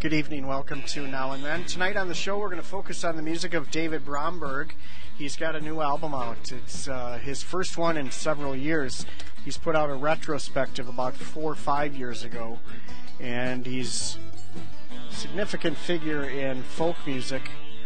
Good evening. Welcome to Now and Then. Tonight on the show, we're going to focus on the music of David Bromberg. He's got a new album out. It's his first one in several years. He's put out a retrospective about 4 or 5 years ago, and he's a significant figure in folk music.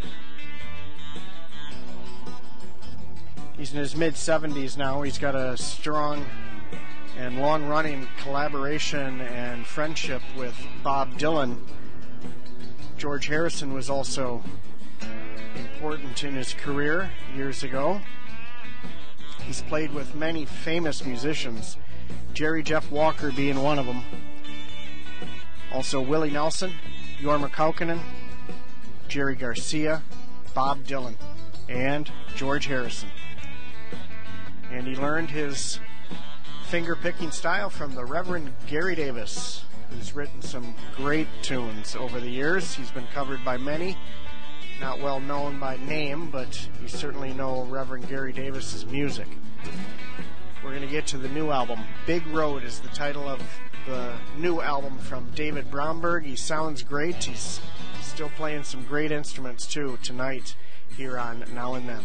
He's in his mid-70s now. He's got a strong and long-running collaboration and friendship with Bob Dylan. George Harrison was also important in his career years ago. He's played with many famous musicians, Jerry Jeff Walker being one of them. Also Willie Nelson, Jorma Kaukonen, Jerry Garcia, Bob Dylan, and George Harrison. And he learned his finger-picking style from the Reverend Gary Davis, who's written some great tunes over the years. He's been covered by many, not well known by name, but you certainly know Reverend Gary Davis's music. We're going to get to the new album. Big Road is the title of the new album from David Bromberg. He sounds great. He's still playing some great instruments, too, tonight here on Now and Then.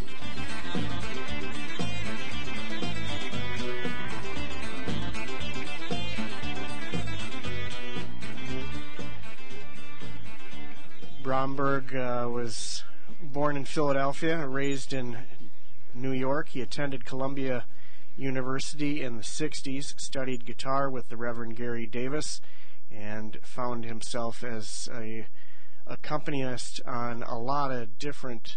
Bromberg was born in Philadelphia, raised in New York. He attended Columbia University in the 60s, studied guitar with the Reverend Gary Davis, and found himself as a accompanist on a lot of different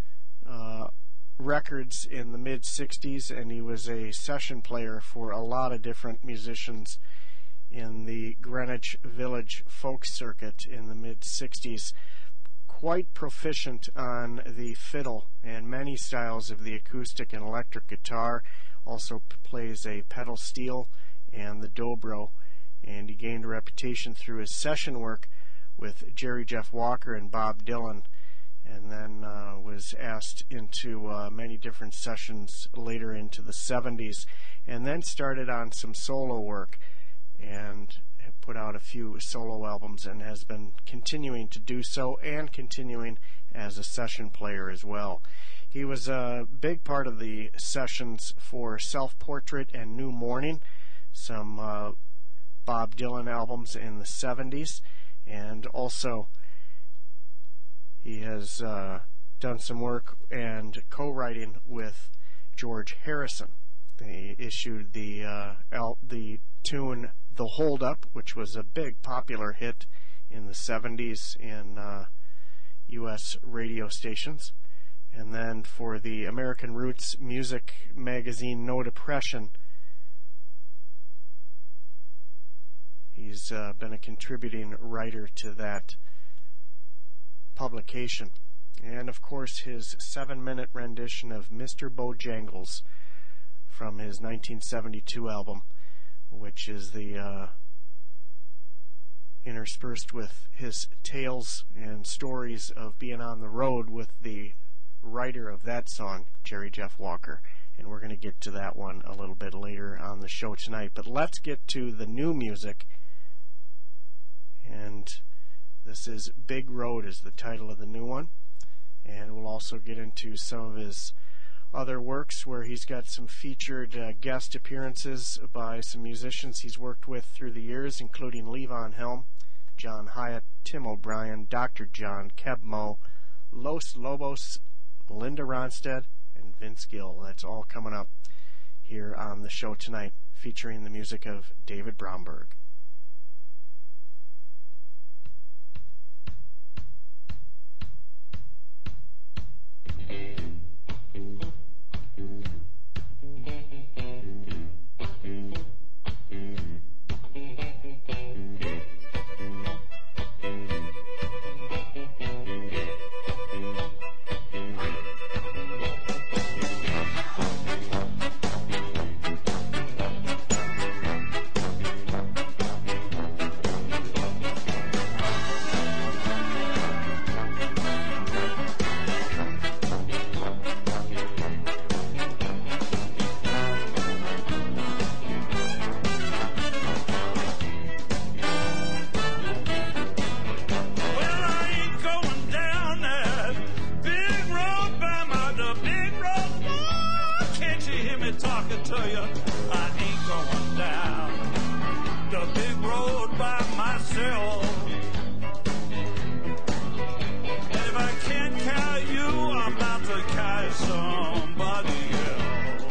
records in the mid-60s, and he was a session player for a lot of different musicians in the Greenwich Village folk circuit in the mid-60s. Quite proficient on the fiddle and many styles of the acoustic and electric guitar. Also plays a pedal steel and the dobro, and he gained a reputation through his session work with Jerry Jeff Walker and Bob Dylan, and then was asked into many different sessions later into the 70s, and then started on some solo work and put out a few solo albums and has been continuing to do so and continuing as a session player as well. He was a big part of the sessions for Self-Portrait and New Morning, some Bob Dylan albums in the 70s, and also he has done some work and co-writing with George Harrison. They issued the tune The Hold Up, which was a big popular hit in the 70s in U.S. radio stations. And then for the American Roots music magazine No Depression, he's been a contributing writer to that publication. And of course his 7-minute rendition of Mr. Bojangles from his 1972 album, which is the interspersed with his tales and stories of being on the road with the writer of that song, Jerry Jeff Walker. And we're going to get to that one a little bit later on the show tonight. But let's get to the new music. And this is Big Road is the title of the new one. And we'll also get into some of his other works where he's got some featured guest appearances by some musicians he's worked with through the years, including Levon Helm, John Hyatt, Tim O'Brien, Dr. John, Keb Mo, Los Lobos, Linda Ronstadt, and Vince Gill. That's all coming up here on the show tonight, featuring the music of David Bromberg. talking to you. I ain't going down the big road by myself. And if I can't carry you, I'm bound to carry somebody else.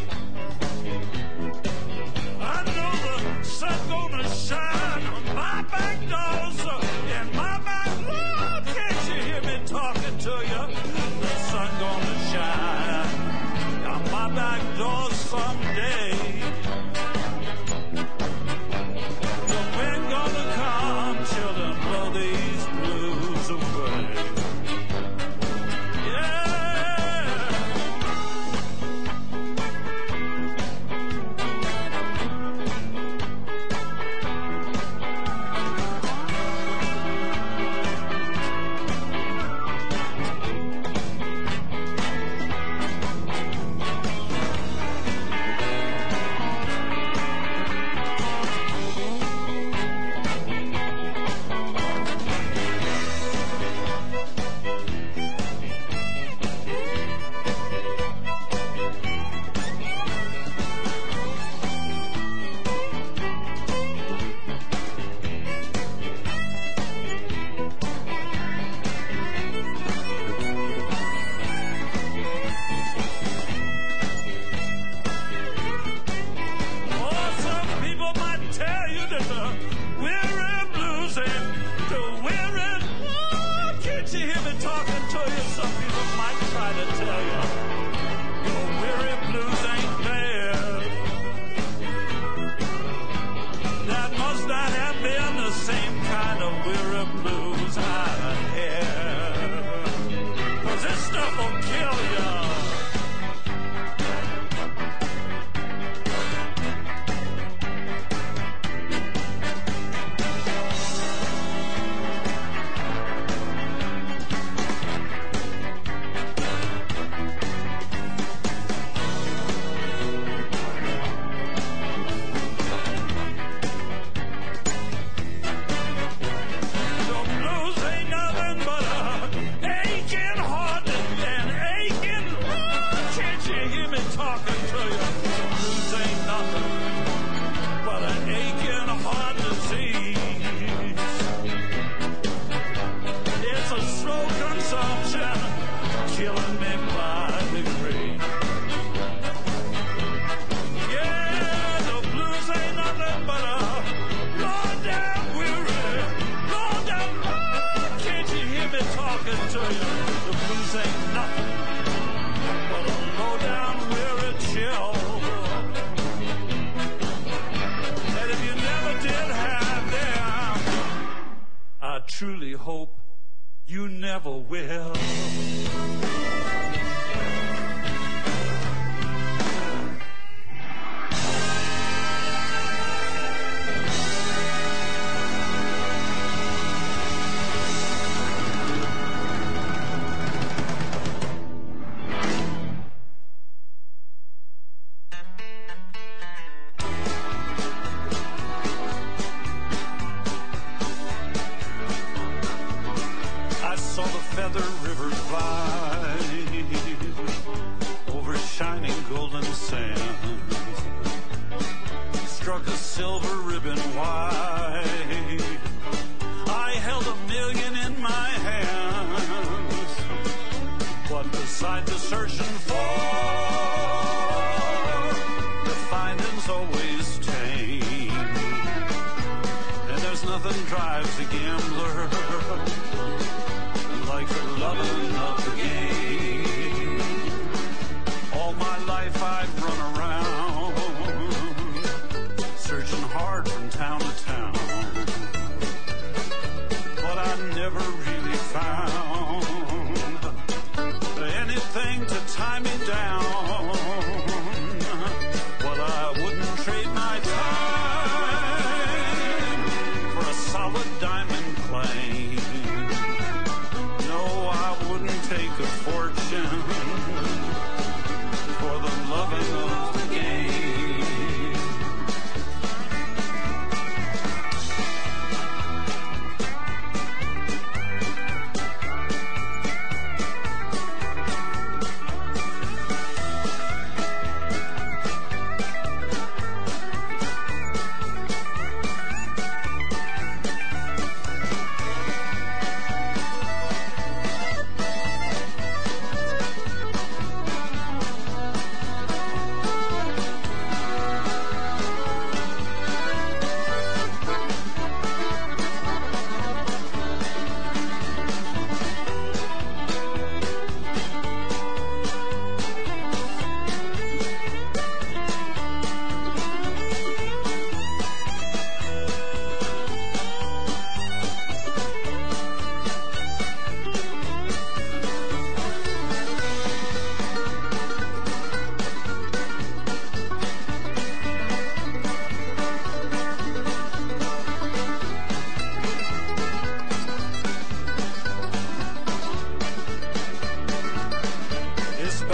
I know the sun's gonna shine on my back door, and my back, Lord, can't you hear me talking to you? The sun's gonna shine on my back door someday. The wind gonna come, children, blow these blues away. Truly hope you never will. Take a fortune for the loving of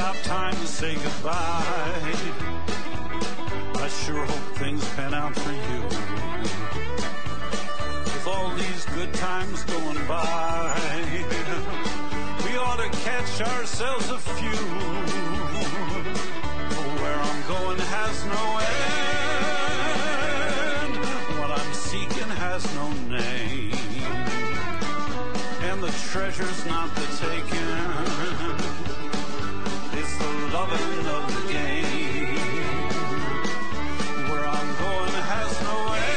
about time to say goodbye. I sure hope things pan out for you. With all these good times going by, we ought to catch ourselves a few. Where I'm going has no end. What I'm seeking has no name. And the treasure's not the taking. It's the loving of the game. Where I'm going has no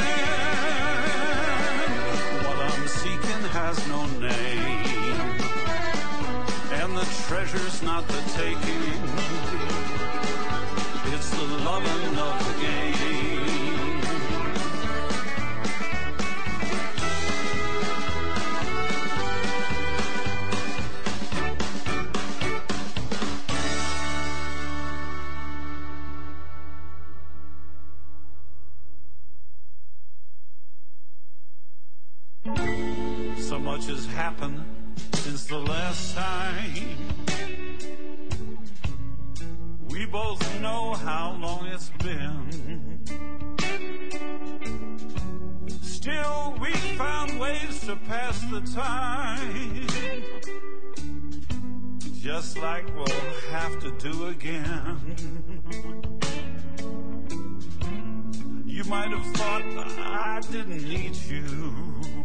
end. What I'm seeking has no name. And the treasure's not the taking. It's the loving of the game. So much has happened since the last time. We both know how long it's been. Still, we found ways to pass the time, just like we'll have to do again. You might have thought I didn't need you,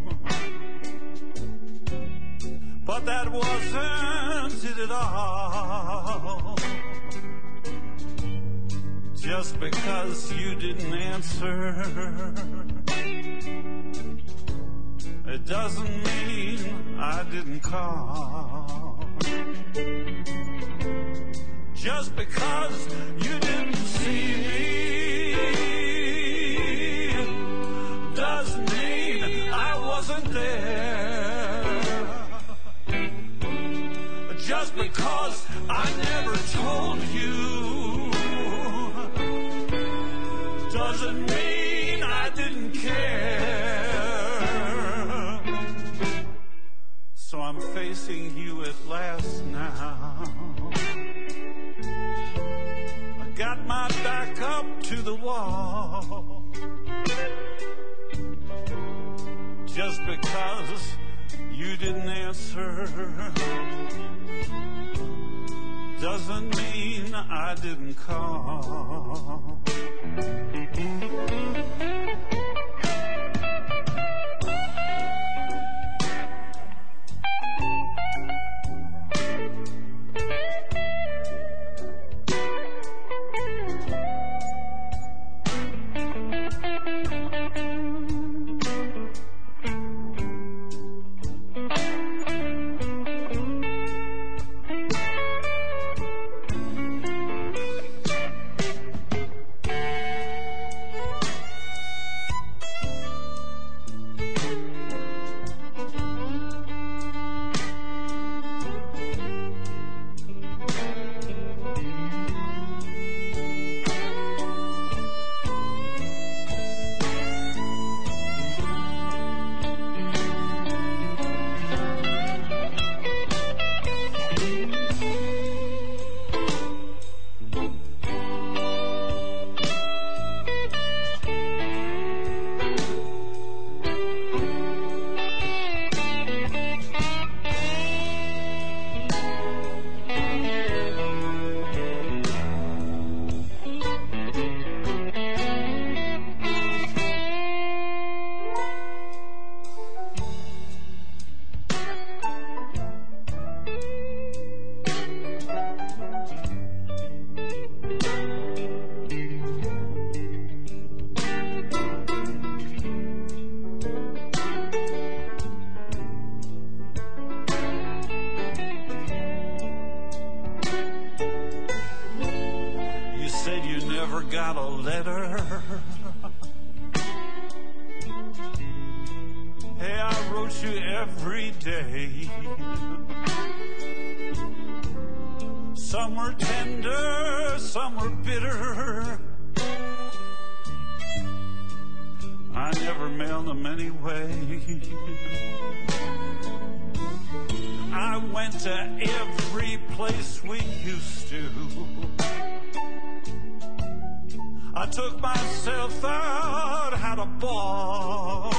but that wasn't it at all. Just because you didn't answer, it doesn't mean I didn't call. Just because you didn't see me doesn't mean I wasn't there. Just because I never told you doesn't mean I didn't care. So I'm facing you at last now. I got my back up to the wall. Just because you didn't answer doesn't mean I didn't call. Got a letter. Hey, I wrote you every day. Some were tender, some were bitter. I never mailed them anyway. I went to every place we used to. I took myself out, had a ball.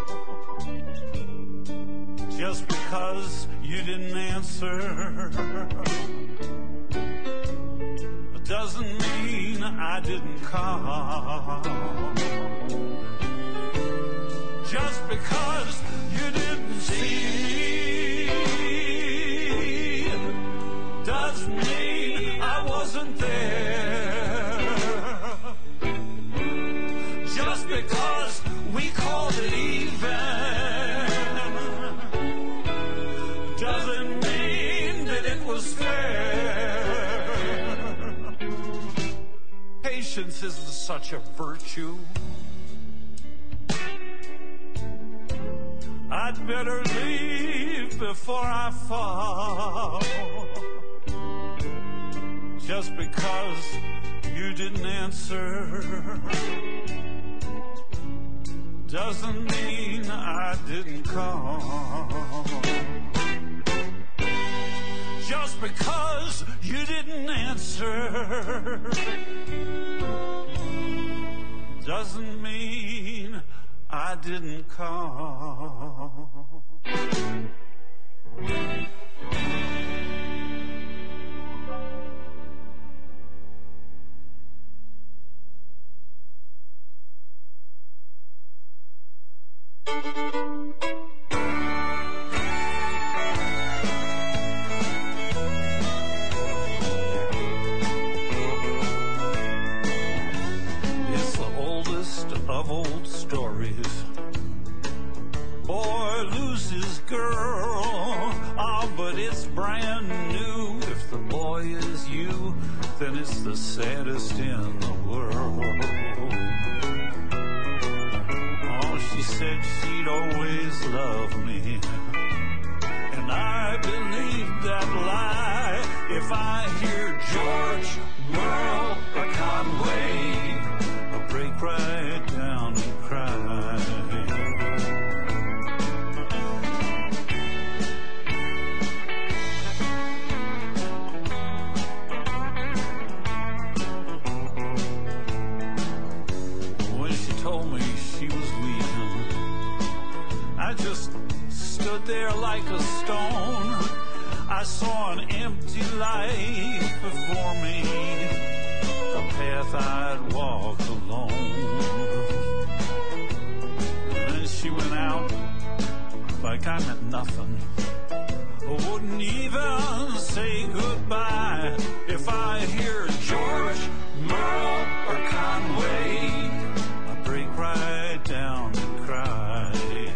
Just because you didn't answer doesn't mean I didn't call. Just because you didn't see doesn't mean I wasn't there. Just because we called it even doesn't mean that it was fair. Patience is such a virtue. I'd better leave before I fall. Just because you didn't answer doesn't mean I didn't call. Just because you didn't answer doesn't mean I didn't call. It's the oldest of old stories. Boy loses girl, oh, but it's brand new. If the boy is you, then it's the saddest in the world. Oh, she said she'd always love me, and I believed that lie. If I hear George, Merle, or Conway, I'll break right down and cry. I just stood there like a stone. I saw an empty life before me, a path I'd walk alone. And then she went out like I meant nothing. I wouldn't even say goodbye. If I hear George, Merle, or Conway, I break right down and cry.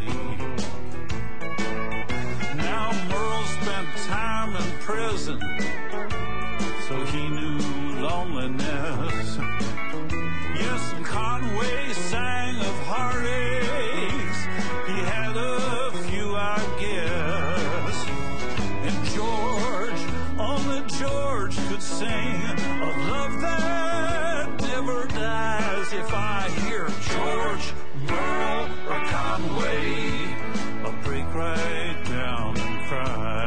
Now Merle spent time in prison, so he knew loneliness. Yes, and Conway sang of heartaches. He had a few, I guess. And George, only George could sing of love that never dies. If I hear George, Merle, or Conway, I'll break right down and cry.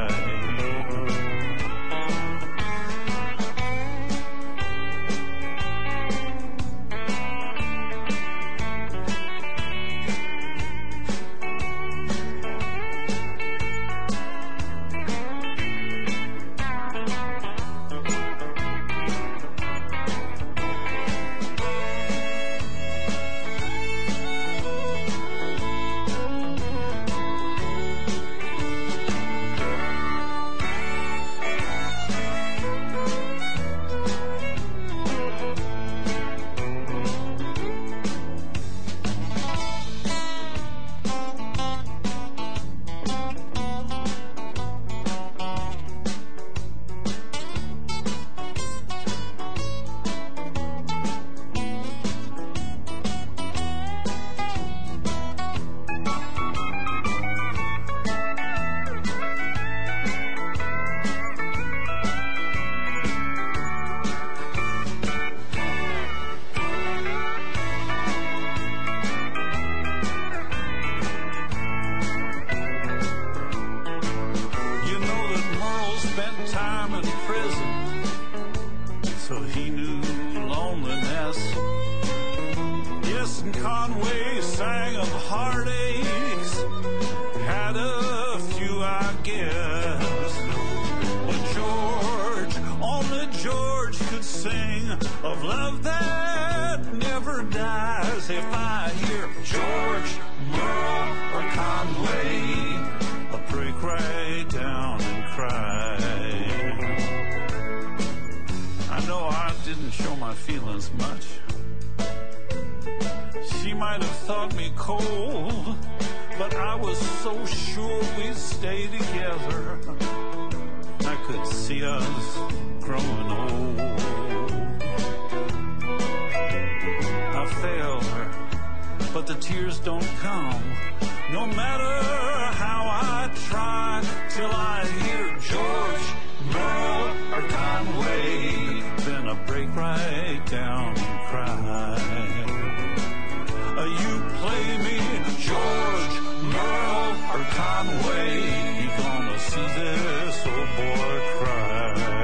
so he knew loneliness. Yes, and Conway sang of heartaches, had a few, I guess. But George, only George could sing of love that never dies. If I hear George, Merle, or Conway, I'll break right down and cry. I know I didn't show my feelings much. She might have thought me cold, but I was so sure we'd stay together. I could see us growing old. I failed her, but the tears don't come, no matter how I try, till I hear George, Merle, or Conway. Then I break right down and cry. You play me George, Merle, or Conway, you're gonna see this old boy cry.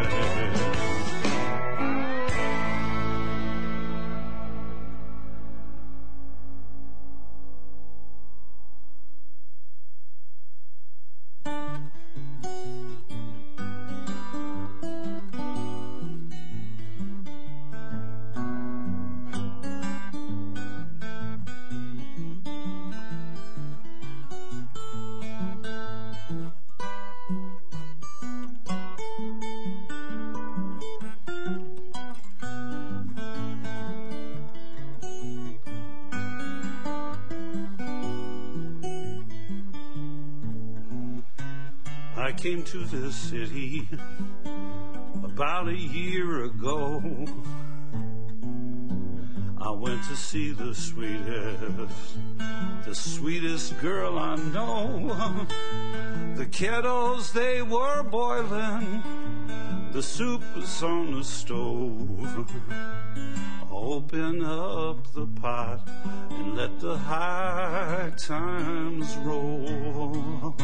I came to this city about a year ago. I went to see the sweetest girl I know. The kettles, they were boiling, the soup was on the stove. Open up the pot and let the high times roll.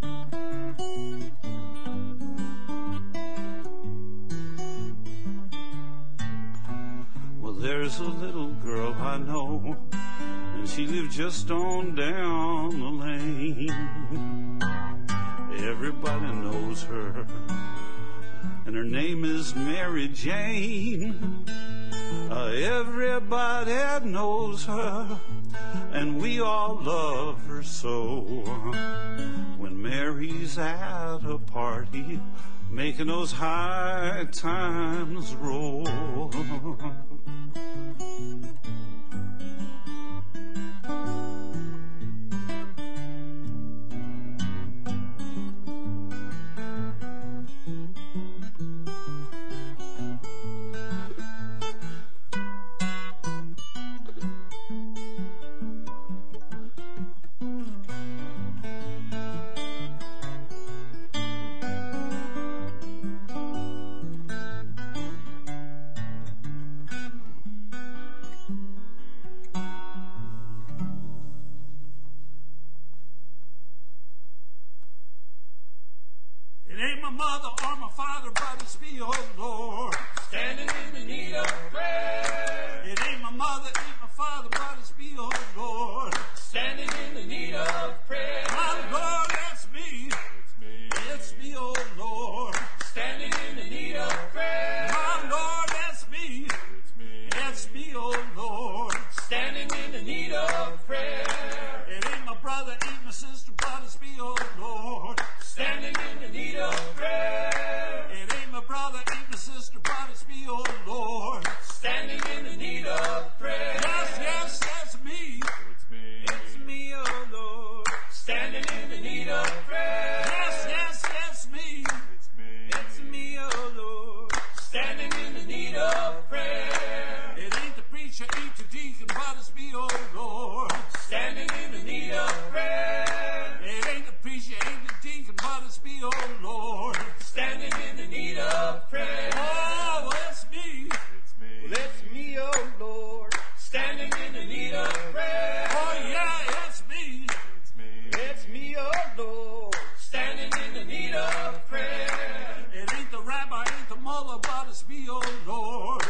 There's a little girl I know, and she lived just on down the lane. Everybody knows her, and her name is Mary Jane. Everybody knows her, and we all love her so. When Mary's at a party, making those high times roll. Mother or my father, but it's me, oh Lord, standing in the need of prayer. It ain't my mother, ain't my father, but it's me, oh Lord, standing in the need of prayer. My Lord, that's me. It's me, oh Lord, standing in the need of prayer. My Lord, that's me. It's me, oh Lord, standing in the need of prayer. It ain't my brother, ain't my sister, but it's me, oh Lord, standing in the need of prayer. It ain't my brother, ain't my sister, but it's me, oh Lord, standing in the need of prayer. Yes, yes, that's me. It's me, oh Lord, standing in the need of prayer. Yes, yes, that's me. It's me, oh Lord, standing in the need of prayer. It ain't the preacher, ain't the deacon, but it's me, oh Lord, standing in the need of prayer. It ain't the preacher, ain't the deacon, but it's me, oh Lord, standing in the need of prayer. Oh, it's me. It's me, oh Lord, standing in the need of prayer. Oh, yeah, it's me. It's me, oh Lord, standing in the need of prayer. It ain't the rabbi, ain't the mullah, but it's me, oh Lord,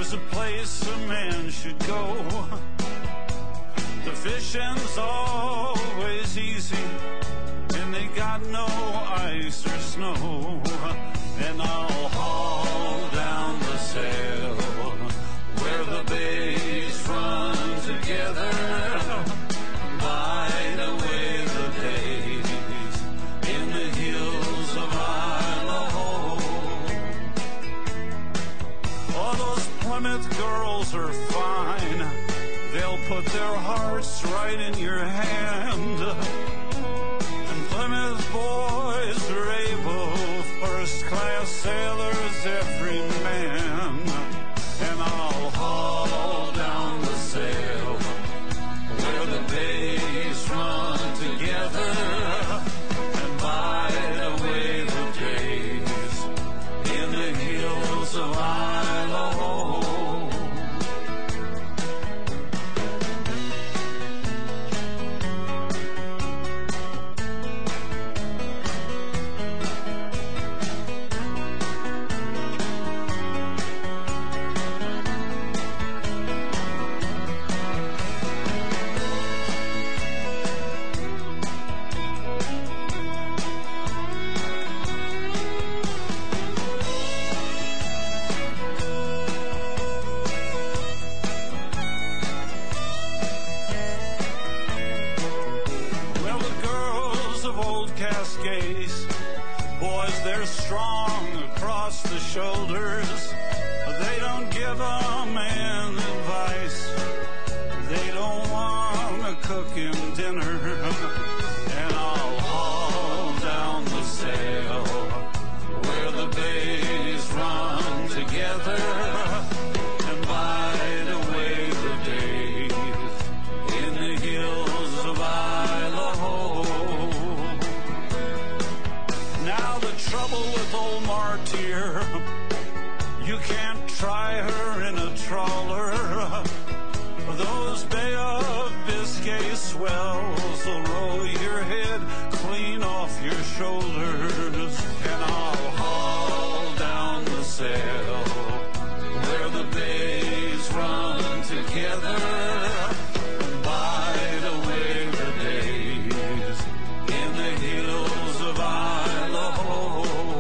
there's a place a man should go. The fishing's always easy, and they got no ice or snow. And I'll haul down the sail where the bays run together, bide away the days in the hills of Idaho. Oh, those Plymouth girls are fine. They'll put their hearts right in your hand. And Plymouth boys are able, first-class sailors, every man. And I'll haul down the sail where the bays run together, and bide away the days in the hills of Idaho. Boys, they're strong across the shoulders. They don't give a man advice. They don't want to cook him dinner. And I'll haul down the sail where the bays run together, and bide away the days in the hills of Idaho. Now the trouble with old Martyr, you can't try her in a trawler. Those Bay of Biscay swells will roll your head clean off your shoulders. And I'll haul down the sail where the bays run together, and bide away the days in the hills of Idaho.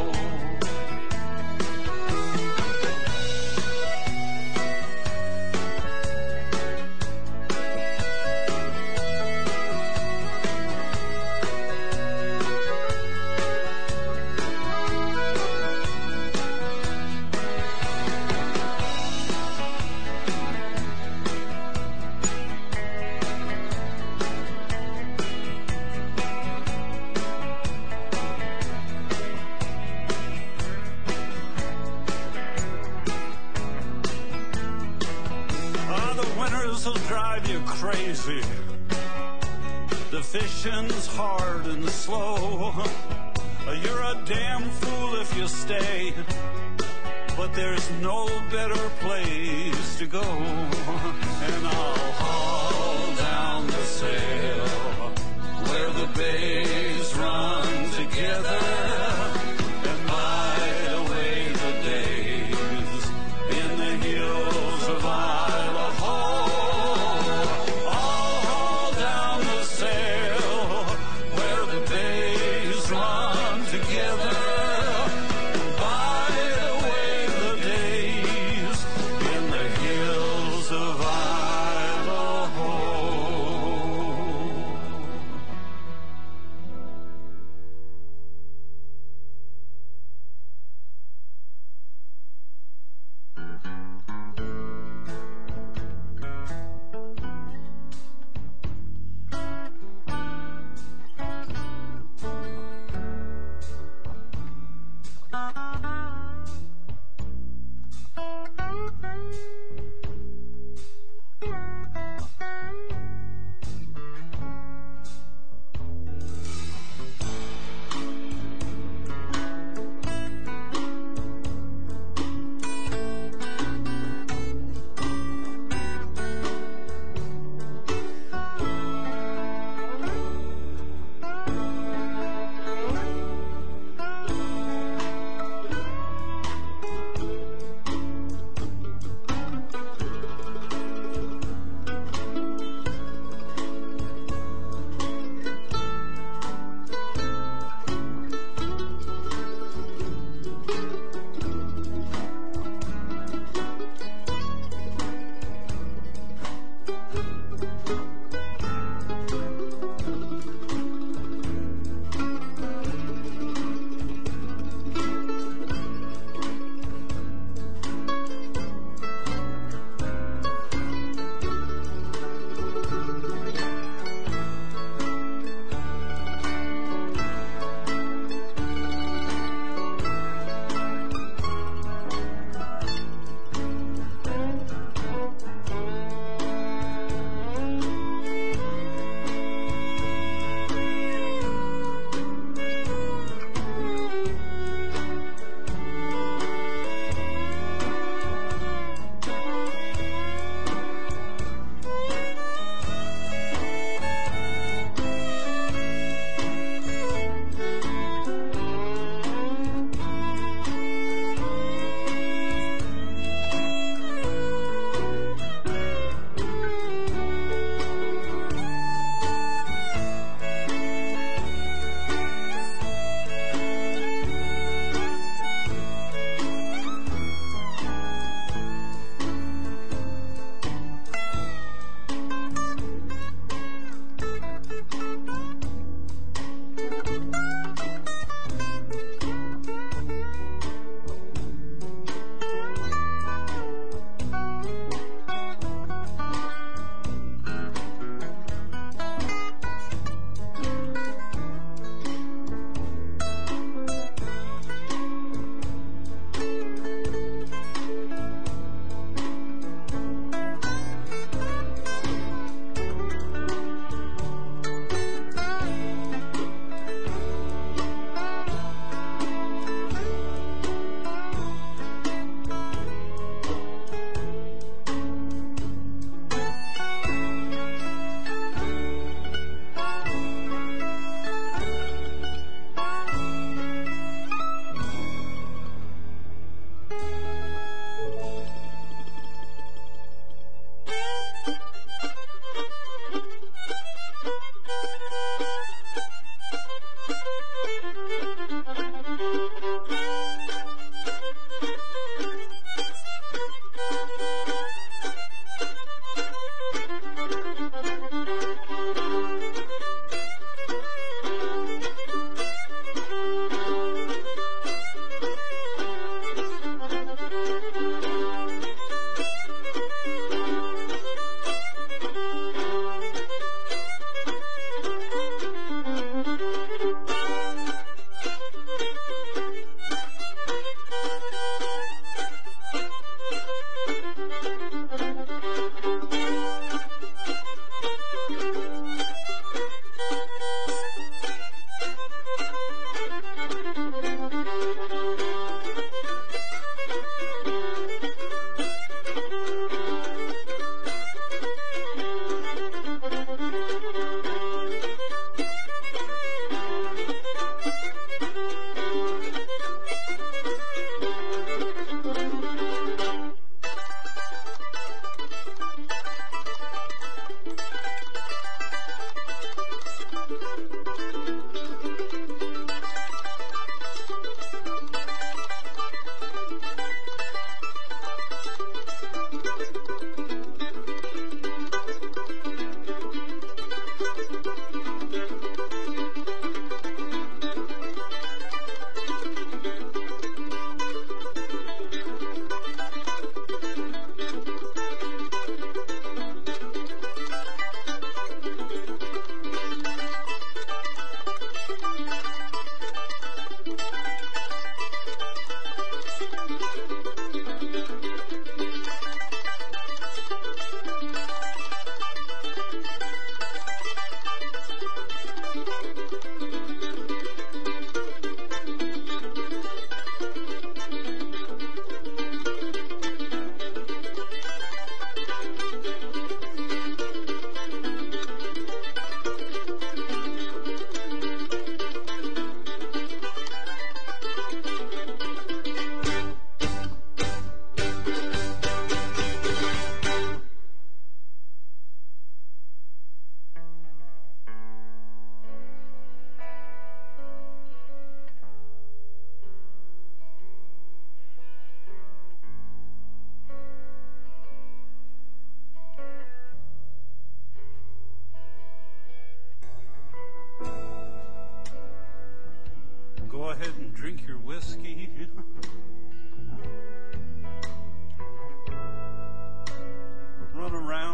Drive you crazy. The fishing's hard and slow. You're a damn fool if you stay, but there's no better place to go. And I'll haul down the sail where the bays run together, and bide away the days in the hills of Idaho.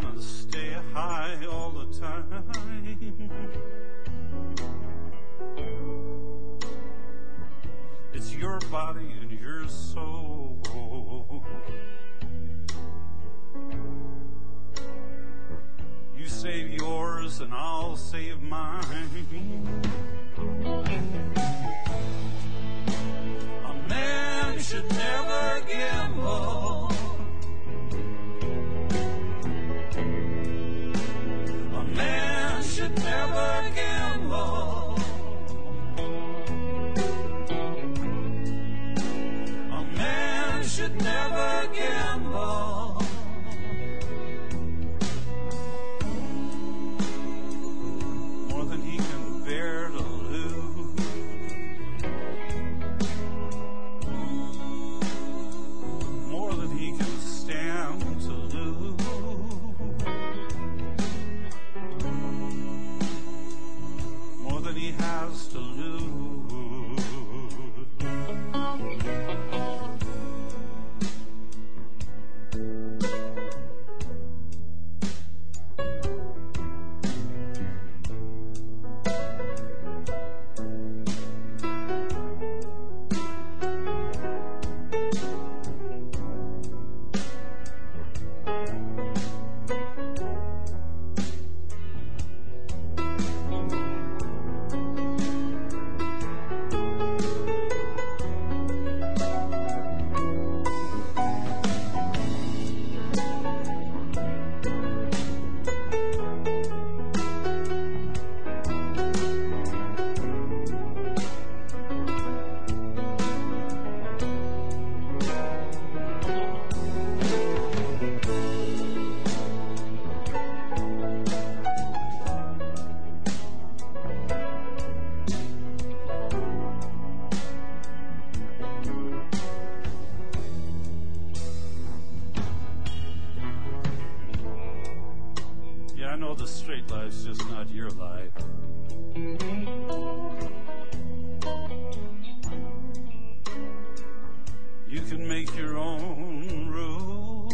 down and stay high all the time. It's your body and your soul. You save yours and I'll save mine. A man should never gamble. A man should never gamble. A man should never gamble. More than he can bear to lose. More than he can stand to lose. More than he has to lose. Yeah, I know the straight life's just not your life. You can make your own rules.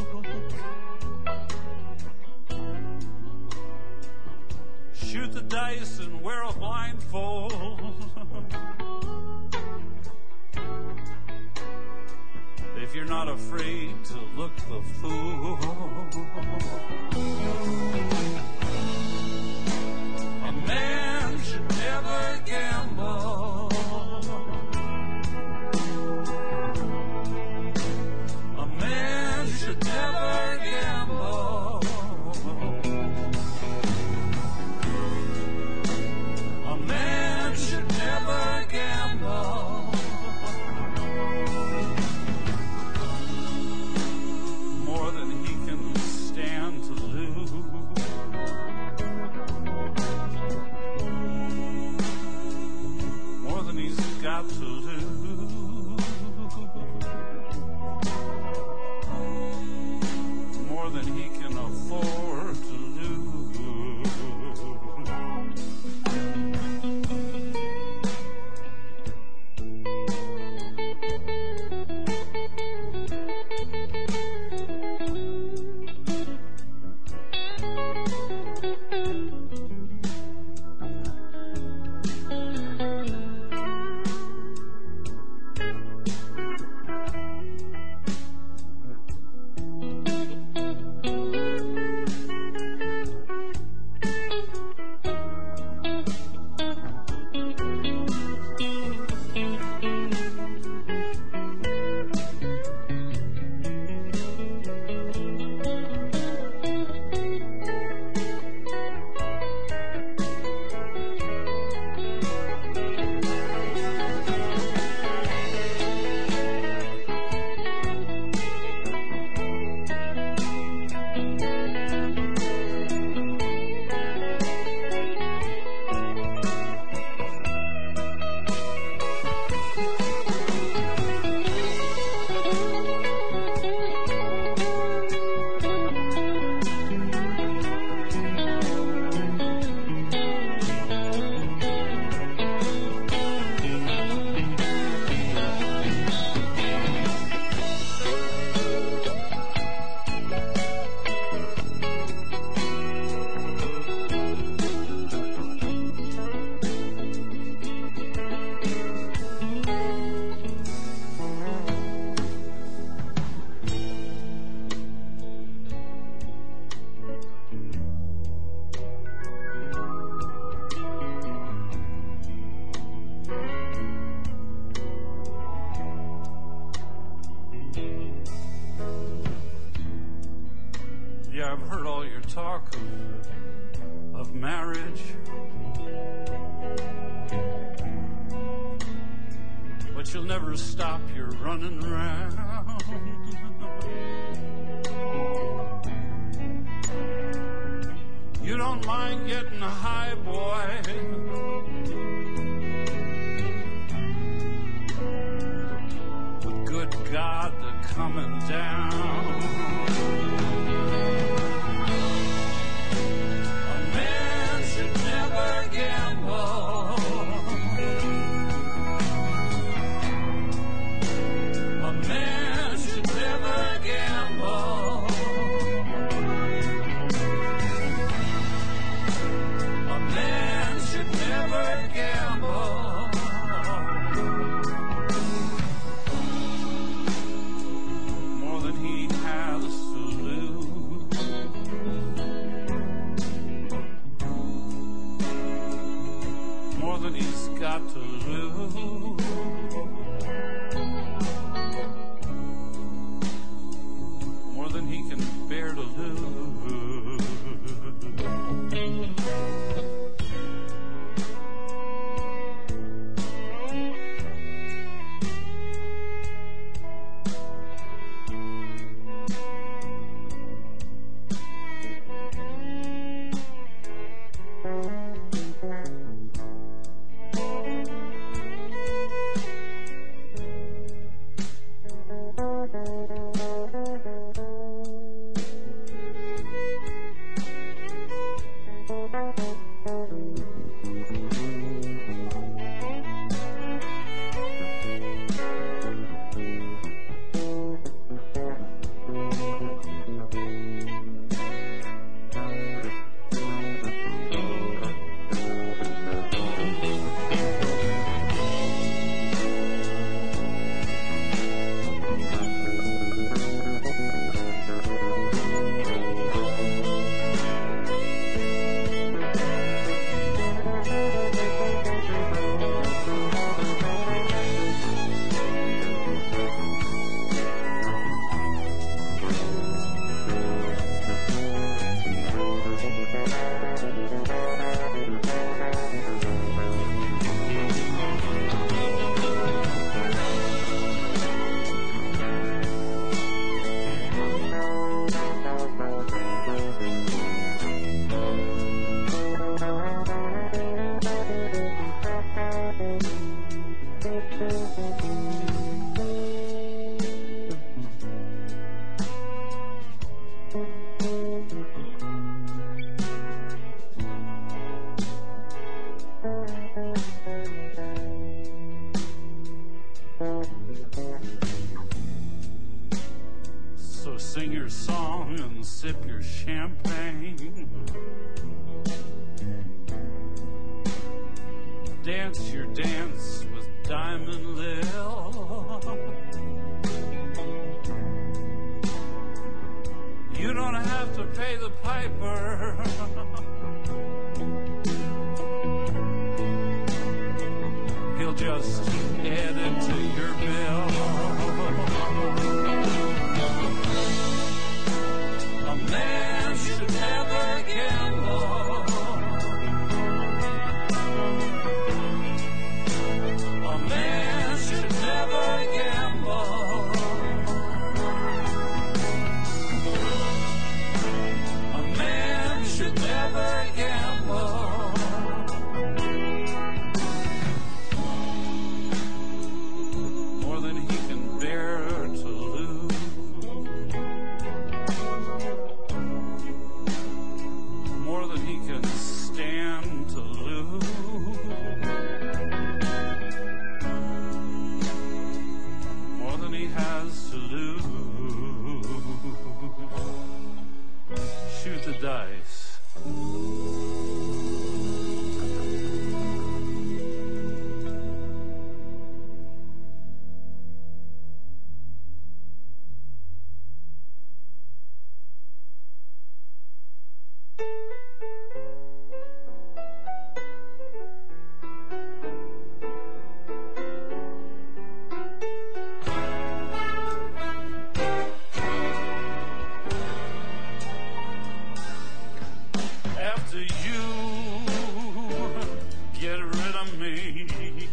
Shoot the dice and wear a blindfold. If you're not afraid to look the fool. A man should never gamble. A man should never gamble. A man should never gamble. More than he can stand to lose. More than he's got to lose. More than he can afford to lose. Yeah, I've heard all your talk of marriage, but you'll never stop your running around. You don't mind getting high, boy, but good God, they're coming down. A man should never gamble. A man should never gamble. A man should never gamble. More than he has to lose. More than he's got to lose. More than he can bear to lose. So sing your song and sip your champagne. Dance your dance with Diamond Lil. You don't have to pay the piper. He'll just add it to your bill. A man should never gamble. A man should never gamble. A man should never gamble. More than he can bear to lose. More than he can stand to lose. More than he has to lose. Shoot the dice. after you get rid of me,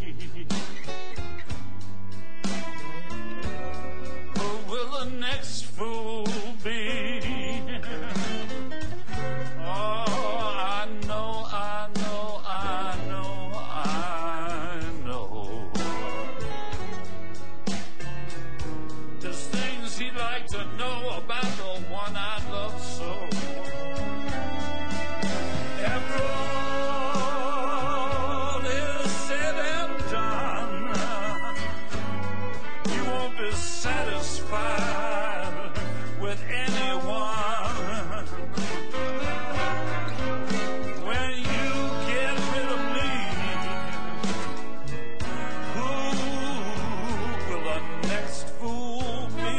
who will the next fool be? Oh, I know, I know, I know, I know. There's things he'd like to know about the one I love so. After all is said and done, you won't be satisfied with anyone. When you get rid of me, who will the next fool be?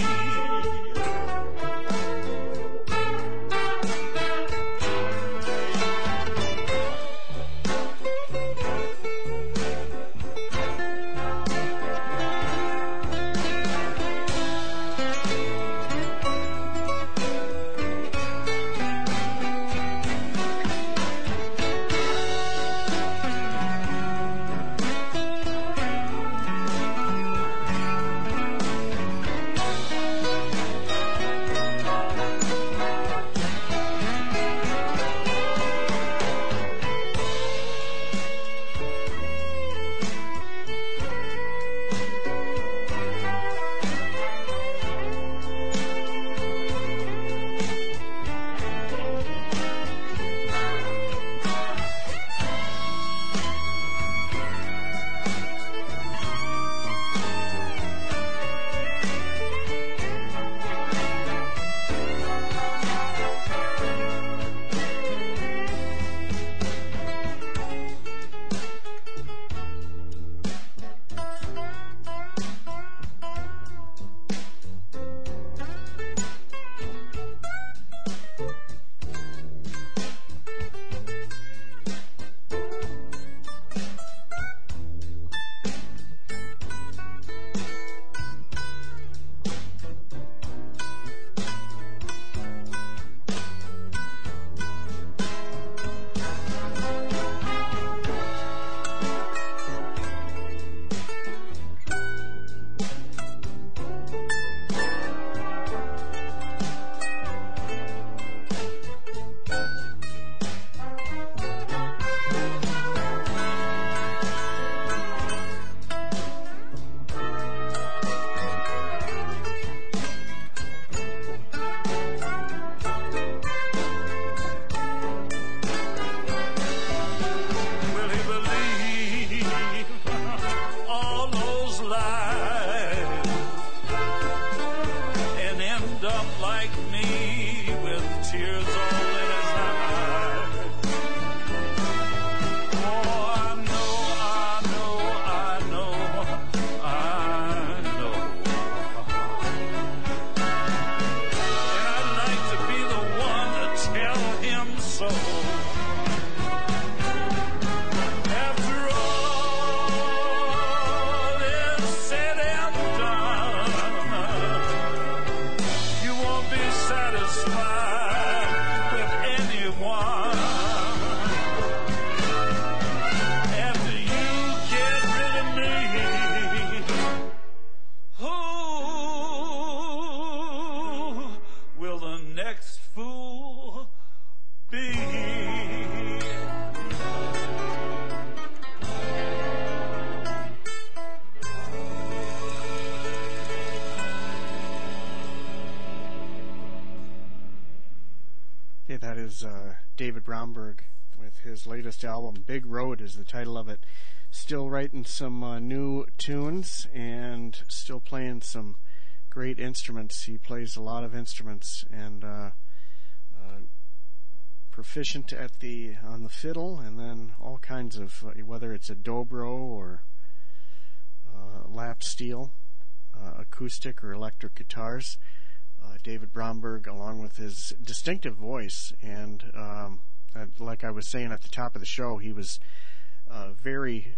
David Bromberg with his latest album, Big Road is the title of it. Still writing some new tunes and still playing some great instruments. He plays a lot of instruments and proficient at on the fiddle, and then all kinds of whether it's a dobro or lap steel, acoustic or electric guitars. David Bromberg, along with his distinctive voice, and like I was saying at the top of the show, he was very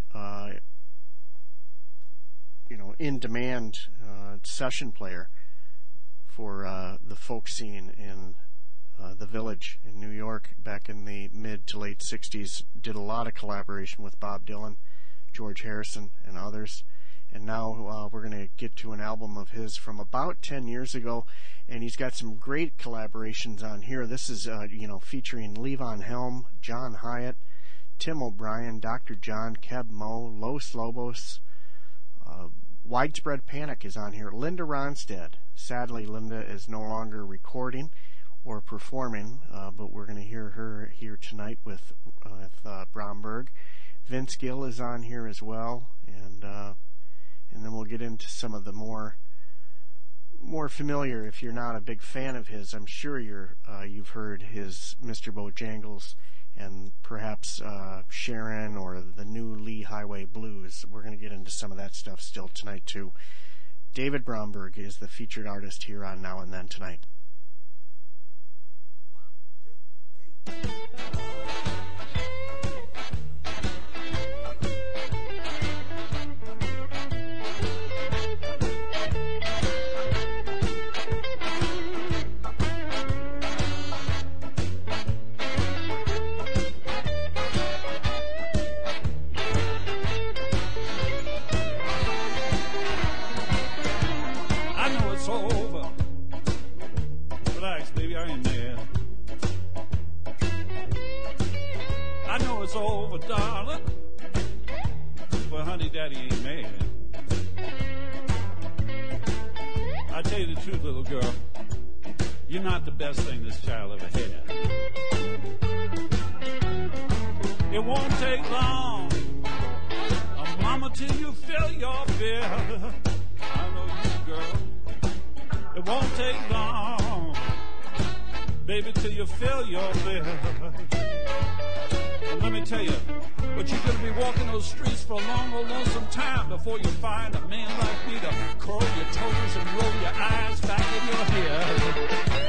in demand session player for the folk scene in The Village in New York back in the mid to late 60s. Did a lot of collaboration with Bob Dylan, George Harrison, and others. And now we're going to get to an album of his from about 10 years ago, and he's got some great collaborations on here. This is, featuring Levon Helm, John Hyatt, Tim O'Brien, Dr. John, Keb Mo, Los Lobos. Widespread Panic is on here. Linda Ronstadt. Sadly, Linda is no longer recording or performing, but we're going to hear her here tonight with Bromberg. Vince Gill is on here as well, and then we'll get into some of the more familiar. If you're not a big fan of his, I'm sure you've heard his Mr. Bojangles and perhaps Sharon or the new Lee Highway Blues. We're going to get into some of that stuff still tonight too. David Bromberg is the featured artist here on Now and Then tonight. Over, darling, but honey, daddy ain't mad. I tell you the truth, little girl, you're not the best thing this child ever had. It won't take long, mama, till you feel your fear. I know you, girl. It won't take long, baby, till you feel your fear. Let me tell you, but you're going to be walking those streets for a long, old, lonesome time before you find a man like me to curl your toes and roll your eyes back in your head.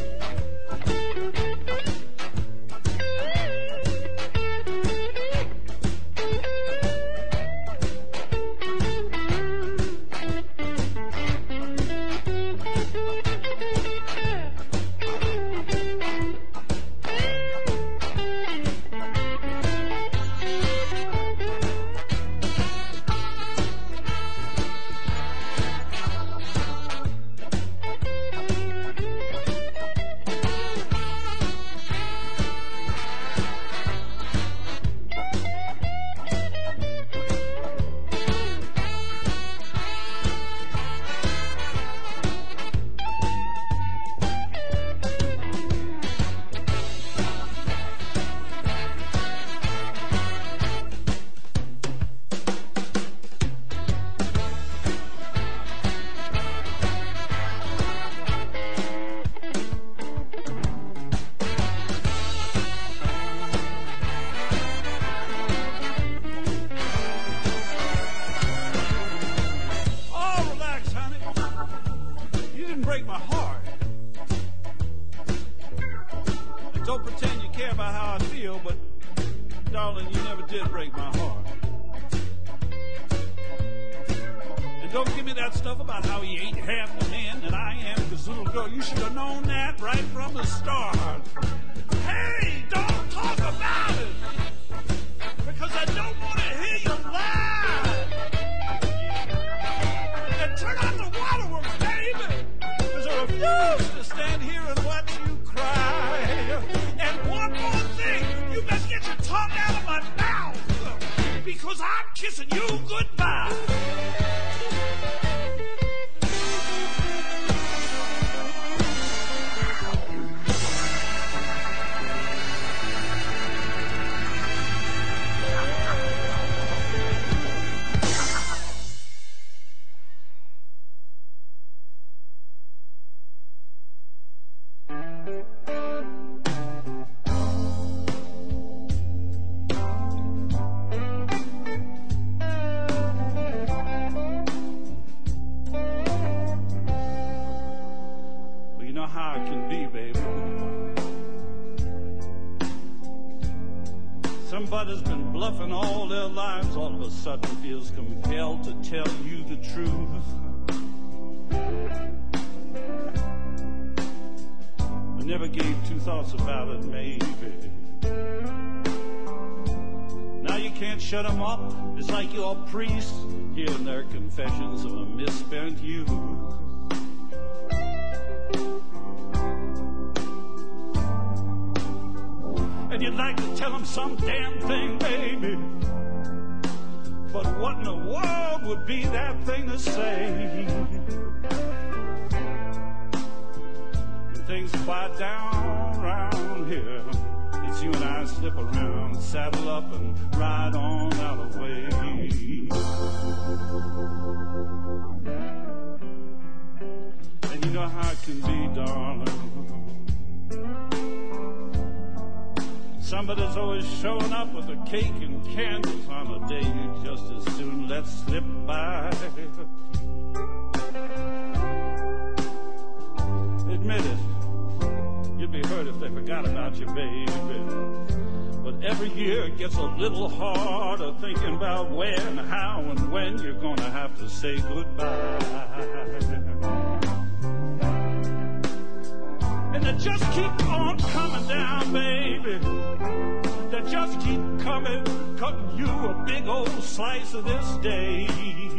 Somebody's been bluffing all their lives, all of a sudden feels compelled to tell you the truth. never gave two thoughts about it, maybe. Now you can't shut them up. It's like your priests hearing their confessions of a misspent youth. And you'd like to tell them some damn thing, baby. But what in the world would be that thing to say? When things quiet down around here, it's you and I slip around, saddle up and ride on out of the way. And you know how it can be, darling. Somebody's always showing up with a cake and candles on a day you just as soon let slip by. Admit it, you'd be hurt if they forgot about you, baby. But every year it gets a little harder thinking about where and how and when you're gonna have to say goodbye. And they just keep on coming down, baby. They just keep coming, cutting you a big old slice of this day.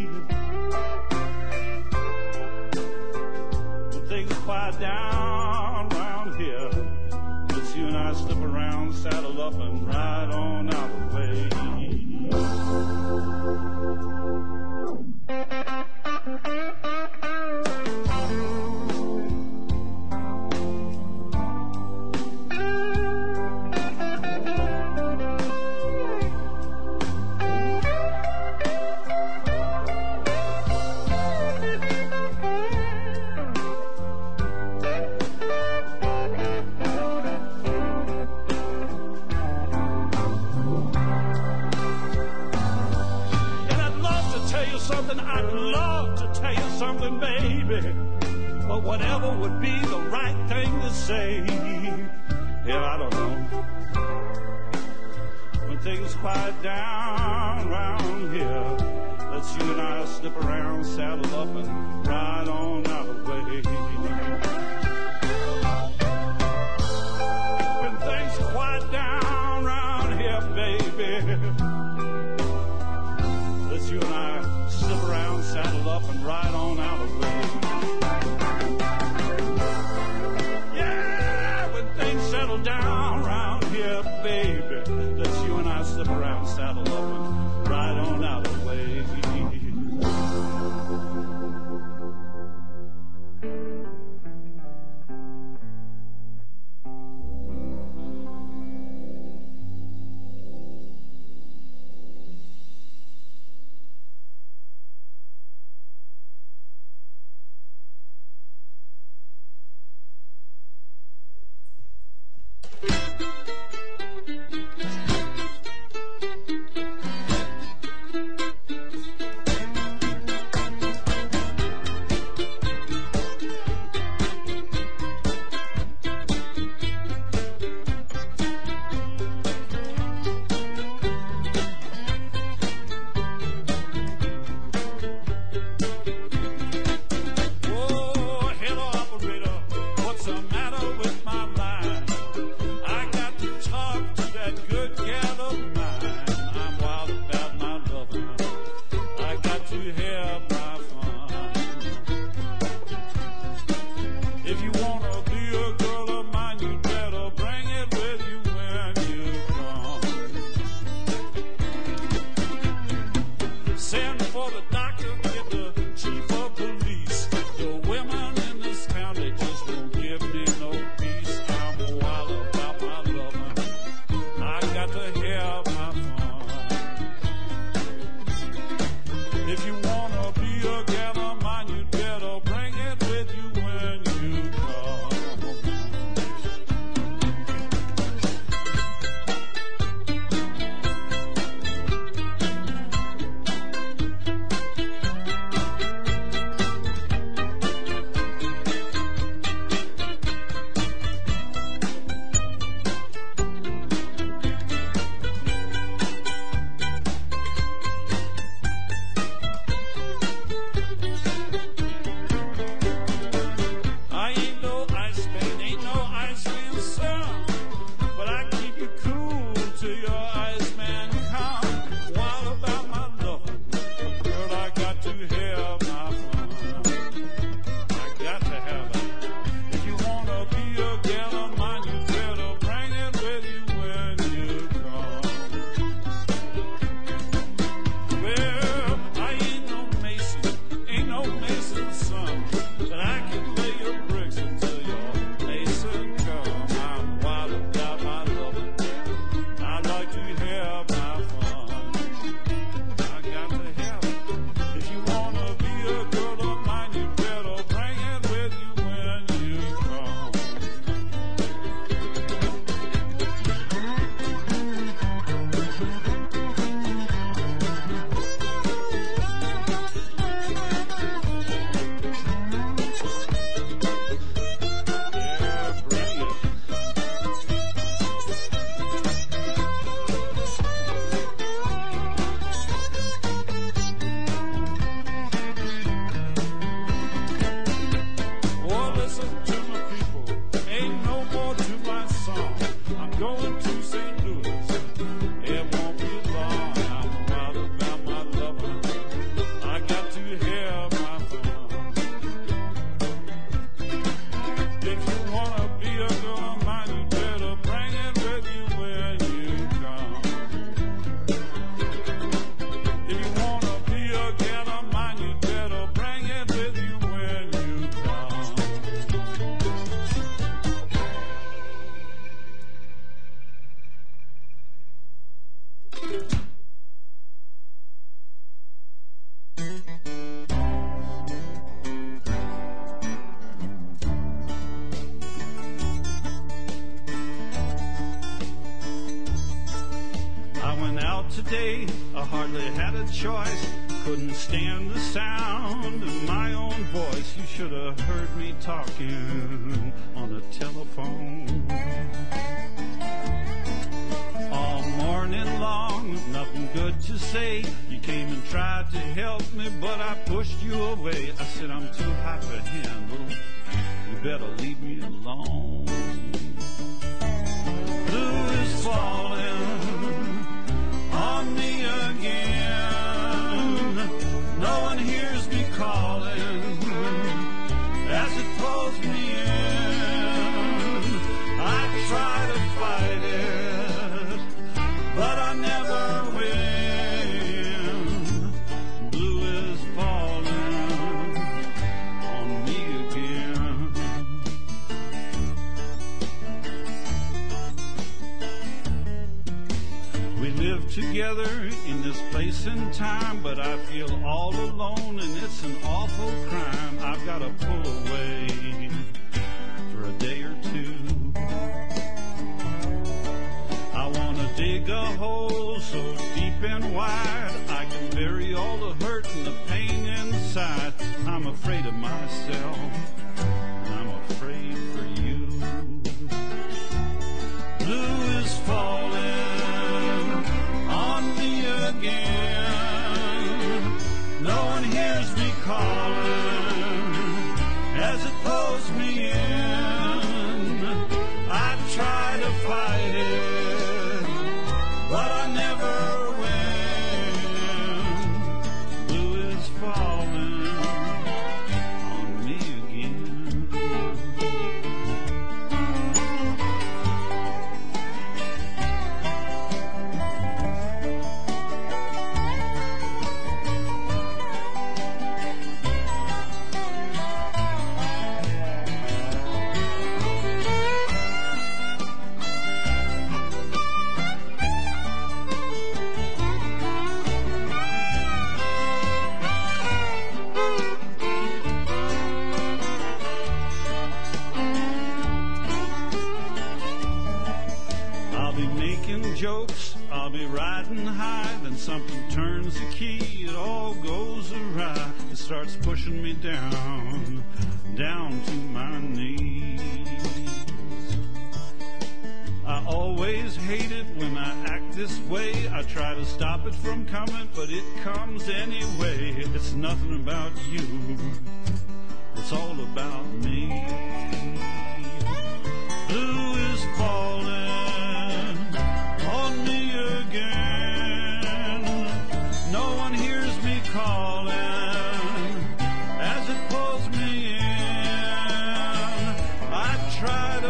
When things quiet down around here, it's you and I slip around, saddle up and ride on out of the way. I'd love to tell you something, baby, but whatever would be the right thing to say, hell, I don't know. When things quiet down around here, let's you and I slip around, saddle up and ride on out of the way. When things quiet down around here, baby, let's you and I slip around, saddle up, and ride on out of the way. Yeah, when things settle down around here, baby, let's you and I slip around, saddle up, and ride on out of the way. the sun, but I keep you cool till your Iceman come. What about my loving? Girl, I got to have my fun. I got to have it. If you wanna be a gal of mine, you better bring it with you when you come. Well, I ain't no Mason's son, but I can lay your bricks until your Mason come. I'm wild about my loving. I like to have my fun. I got to have it. If you wanna be a girl of mine, you better bring it with you when you come. Yeah, bring it. Oh, listen to my people. Ain't no more to my song. I'm going to St. Louis. It won't be long. I'm wild about my lover. I got to have my fun. If you wanna be a girl of mine, you better bring it with you when you come. If you wanna be a gal of mine, you better bring it with you when you come. I went out today, I hardly had a choice. Couldn't stand the sound of my own voice. You should have heard me talking on the telephone. All morning long, nothing good to say. You came and tried to help me, but I pushed you away. I said I'm too hot to handle. You better leave me alone. Blue is falling on me again. No one hears me calling as it pulls me in. I try to fight it, but I never win. Blue is falling on me again. We live together in this place and time, but I feel all alone and it's an awful crime. I've got to pull away for a day or two. I want to dig a hole so deep and wide I can bury all the hurt and the pain inside. I'm afraid of myself and I'm afraid for you. Blue is falling on me again. No one hears me calling as it pulls me in. I try to fight it, but I never win. Blue is falling on me again. Jokes, I'll be riding high, then something turns the key, it all goes awry. It starts pushing me down, down to my knees. I always hate it when I act this way. I try to stop it from coming, but it comes anyway. It's nothing about you, it's all about me. Blue is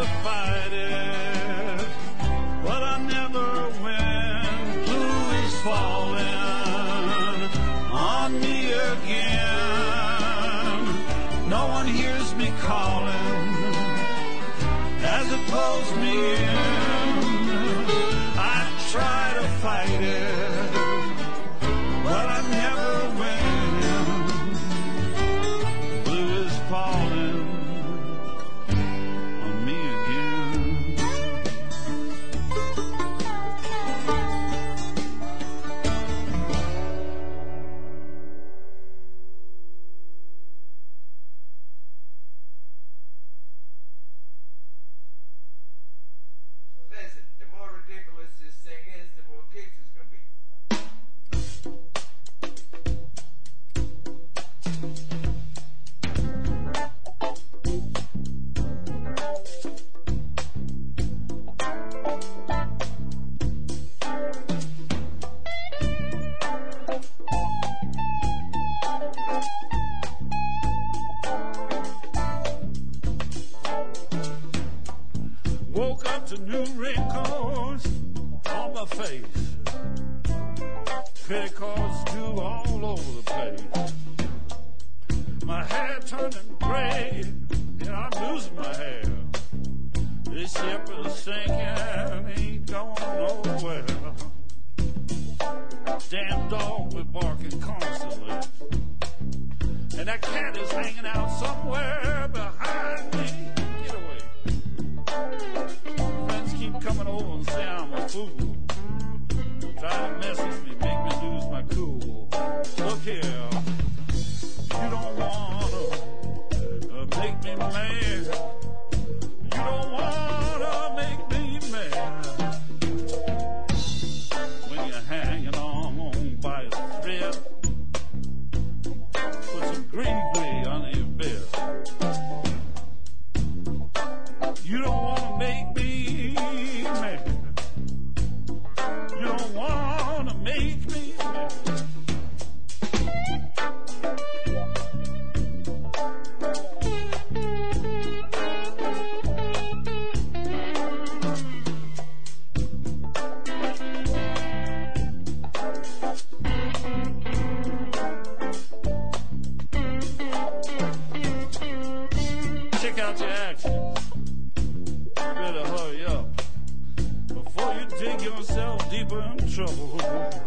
fight it, but I never win. Blue is falling on me again. No one hears me calling as it pulls me in. I try to fight it, but I never win. Blue is falling on me again. Listen, the more ridiculous this thing is, the more gigs it's gonna be. Woke up to new wrinkles on my face. Petticoats too all over the place. My hair turning gray, and I'm losing my hair. This ship is sinking, ain't going nowhere. Damn dog be barking constantly, and that cat is hanging out somewhere behind me. Get away. Friends keep coming over and say I'm a fool. Try to message me, make me lose my cool. Look here, you don't wanna make me mad. You don't wanna make me mad. When you're hanging on by a thread, put some green gray under your bed. You don't wanna make me mad. You don't wanna make me mad. Check out your actions. Better hurry up before you dig yourself deeper in trouble.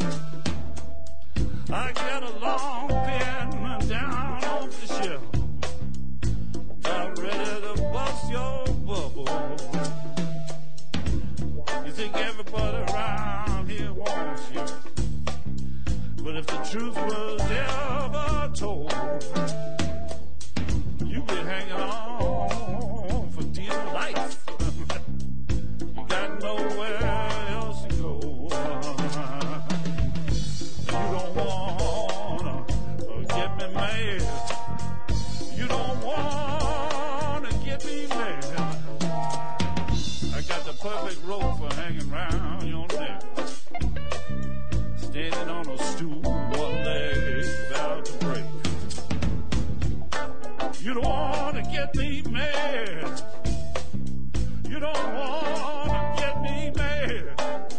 I got a long pen down off the shelf, about ready to bust your bubble. You think everybody around here wants you, but if the truth was ever told, you'd be hanging on for dear life. You got nowhere else to go. You don't wanna get me mad. You don't wanna get me mad. I got the perfect rope for hanging round your neck. Standing on a stool, one leg about to break. You don't wanna get me mad. You don't wanna get me mad.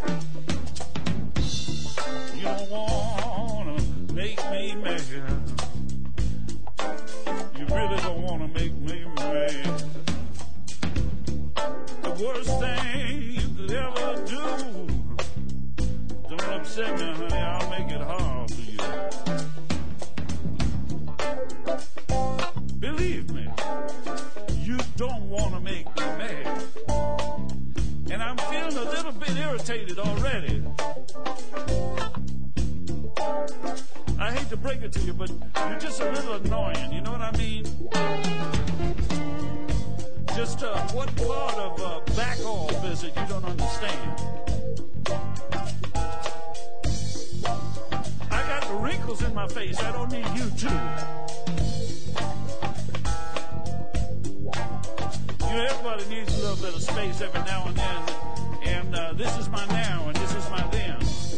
You don't wanna make me mad. You really don't wanna make me mad. The worst thing you could ever do, don't upset me, honey, I'll make it hard for you. Believe me, you don't want to make me mad. And I'm feeling a little bit irritated already. I hate to break it to you, but you're just a little annoying, you know what I mean? Just what part of back office that you don't understand? I got the wrinkles in my face, I don't need you too. You know, everybody needs a little bit of space every now and then. And this is my now and this is my then.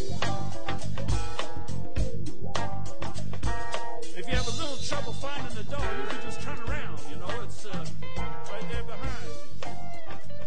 If you have a little trouble finding the door, you can just turn around, you know, it's right there behind you.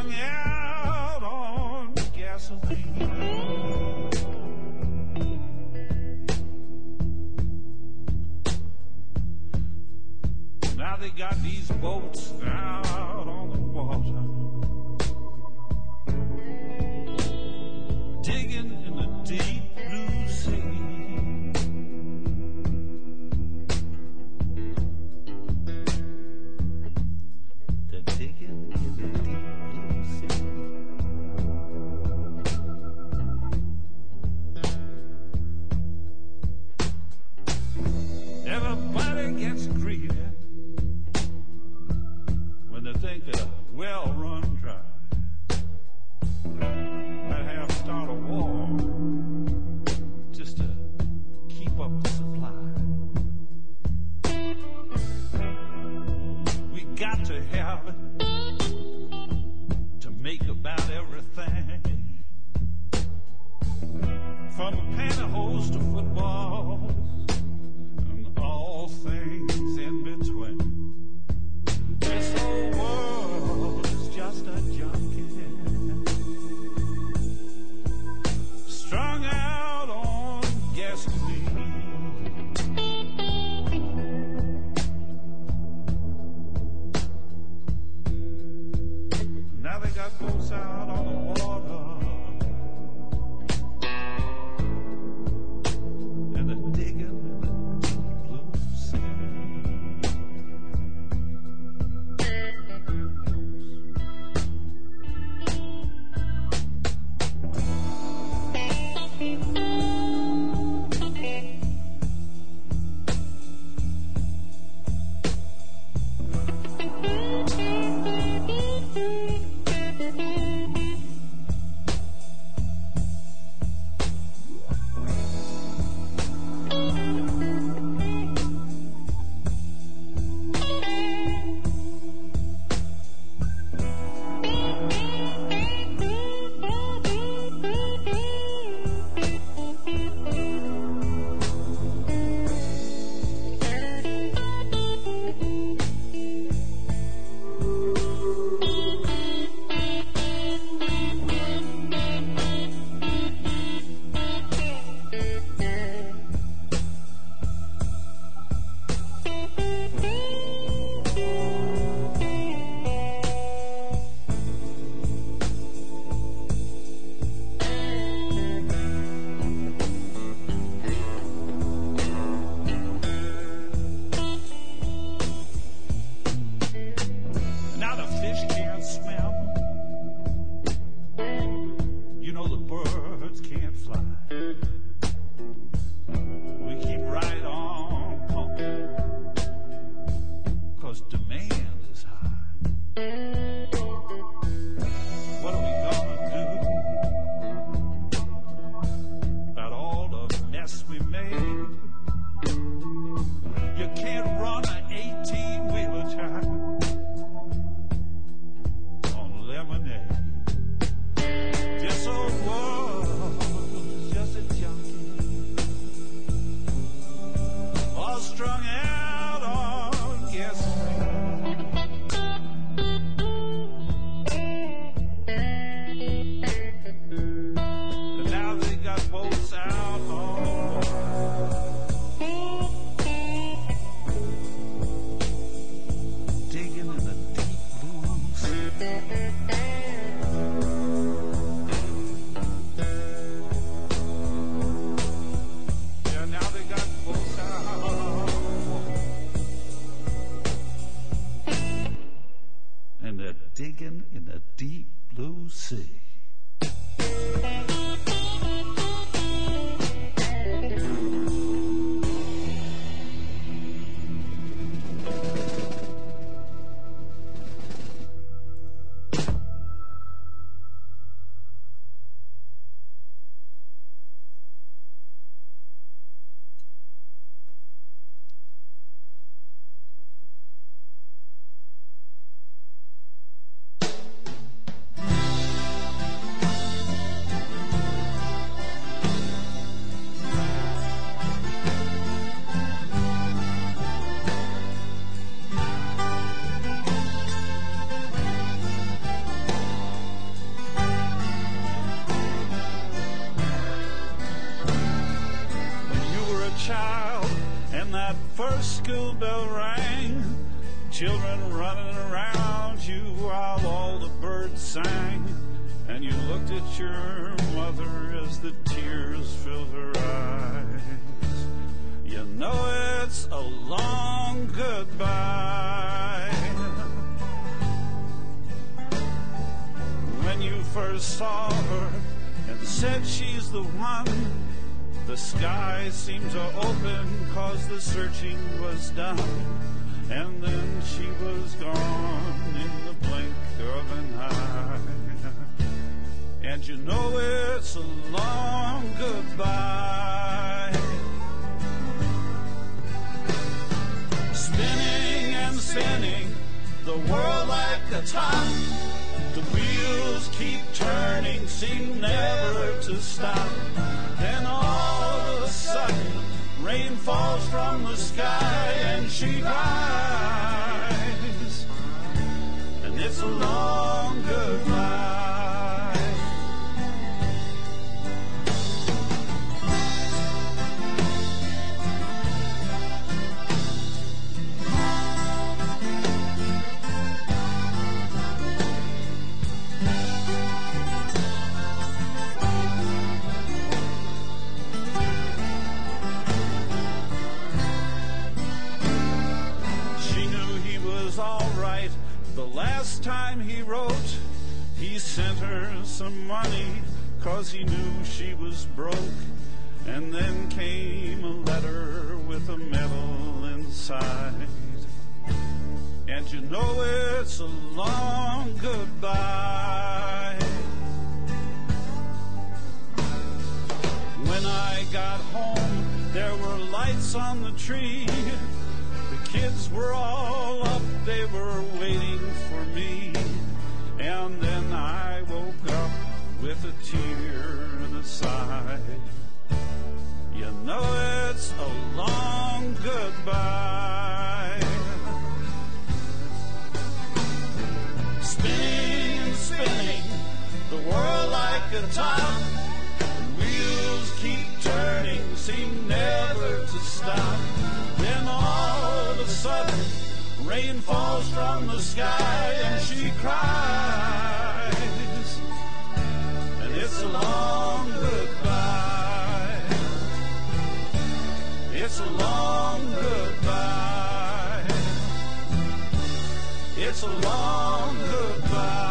strung out on gasoline. Now they got these boats out on the water, digging in the deep blue sea. They're digging in the deep blue sea. Everybody gets greedy when they think that a well run dry might have to start a war just to keep up the supply. We got to have it to make about everything, from pantyhose to footballs and all things in between. This whole world is just a junkie, strung out on gasoline. Now they got boats out on the water, and they're digging in the deep blue sea. Now the fish can't swim, you know the birds can't fly. We keep right on pumping, 'cause demand is high. What are we gonna do about all the mess we made? You can't run an 18-wheeler child on lemonade. This old world is just a junkie, all strung out on gasoline. And now they got boats out on the water, digging in the deep blue sea. Yeah, now they got boats out on the water, and they're digging in the deep blue sea. school bell rang, children running around you while all the birds sang, and you looked at your mother as the tears filled her eyes. You know it's a long goodbye. When you first saw her and said she's the one, the sky seemed to open 'cause the searching was done, and then she was gone in the blink of an eye. And you know it's a long goodbye. Spinning and spinning, the world like a top. The wheels keep turning, seem never to stop. Then all of a sudden, rain falls from the sky and she cries. And it's a long goodbye. The last time he wrote, he sent her some money 'cause he knew she was broke. And then came a letter with a medal inside. And you know it's a long goodbye. When I got home, there were lights on the tree. The kids were all up, they were waiting for me. And then I woke up with a tear and a sigh. You know it's a long goodbye. Spinning and spinning, the world like a top. Wheels keep turning, seem never to stop. Then all of a sudden, rain falls from the sky and she cries. And it's a long goodbye. It's a long goodbye. It's a long goodbye.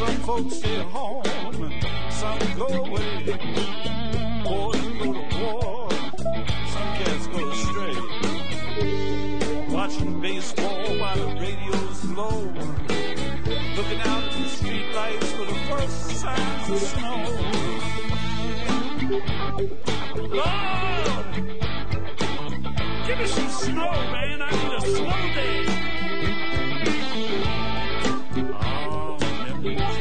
Some folks stay home, some go away. Boys go to war, some cats go astray. Watching baseball while the radio's low. Looking out at the street lights for the first signs of snow. Lord! Give me some snow, man. I need a snow day. Oh, memories.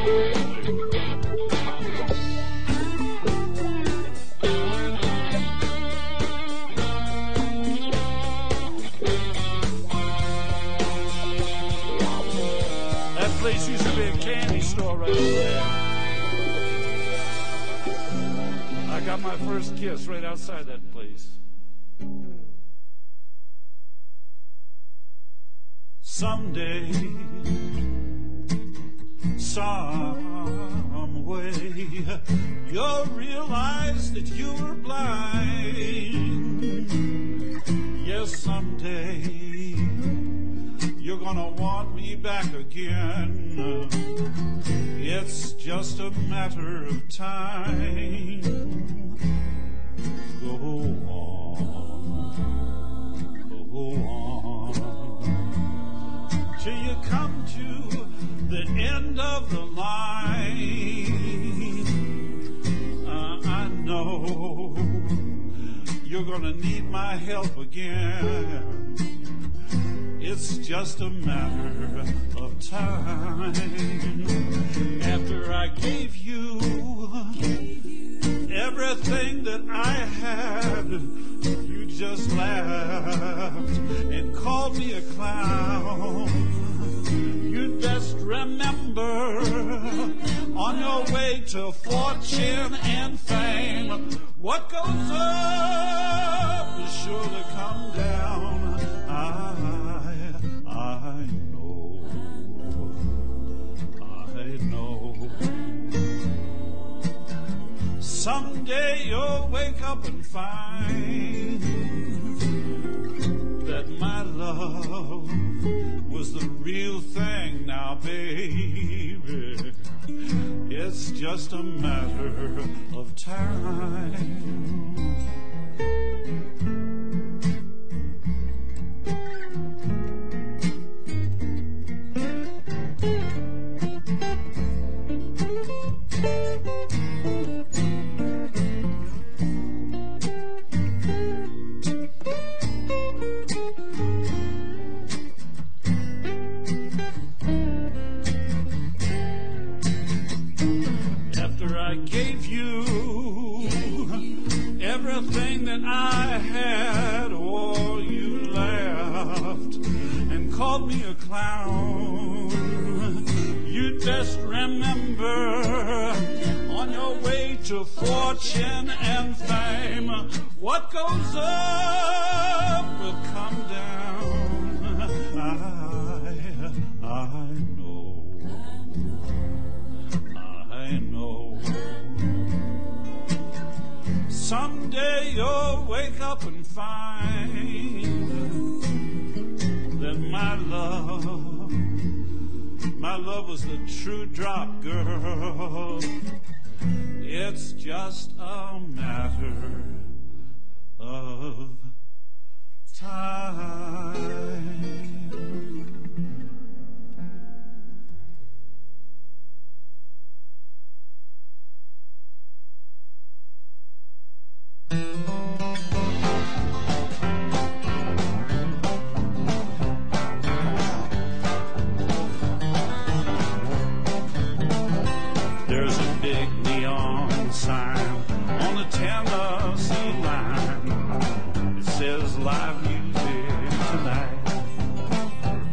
That place used to be a candy store right over there. I got my first kiss right outside that place. Someday, some way, you'll realize that you were blind. Yes, someday, you're gonna want me back again. It's just a matter of time. Go on, go on, till you come to the end of the line. I know you're gonna need my help again. It's just a matter of time. After I gave you everything that I had, you just laughed and called me a clown. You'd best remember, on your way to fortune and fame, what goes up is sure to come down. I know. Someday you'll wake up and find that my love was the real thing now, baby. It's just a matter of time. I gave you everything that I had. Oh, you laughed and called me a clown. You'd best remember, on your way to fortune and fame, what goes up will come down. I know. Someday you'll wake up and find that my love was the true drop, girl. It's just a matter of time. There's a big neon sign on the Tennessee line. It says live music tonight.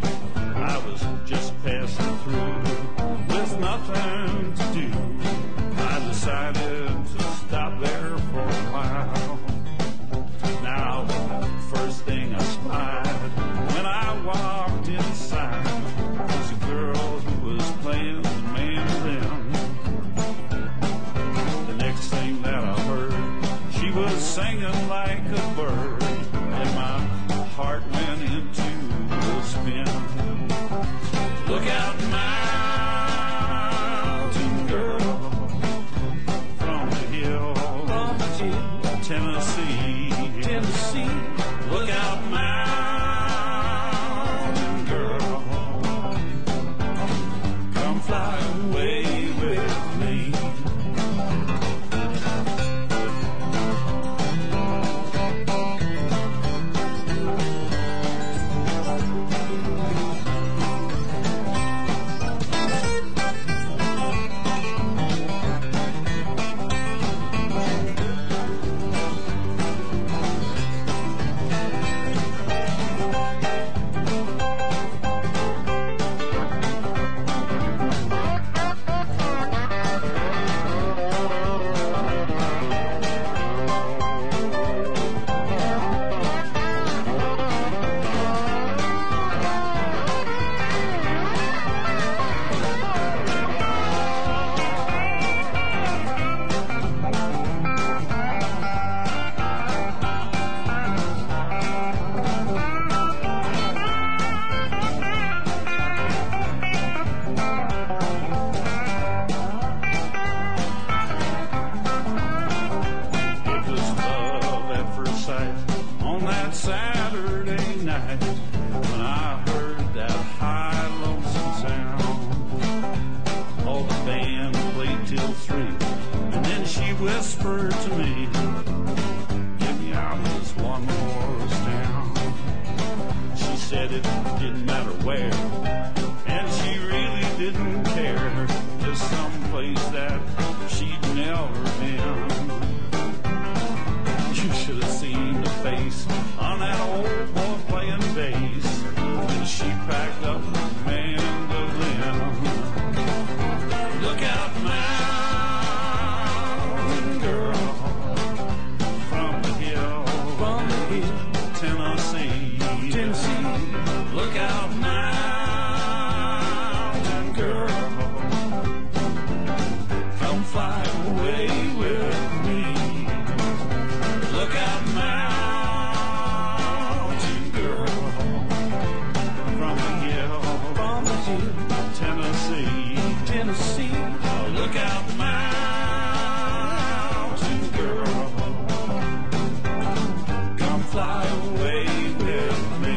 whispered to me, get me out of this one horse town. She said it didn't matter where, and she really didn't care, just someplace that she'd never been. You should have seen the face on that old boy playing bass when she packed up mandolin. Look out, mountain girl, from the hill, Tennessee. Look out, mountain girl, come fly away with me. Look out, mountain girl, from the hill, Tennessee. Oh, look out, mountain girl, come fly away with me.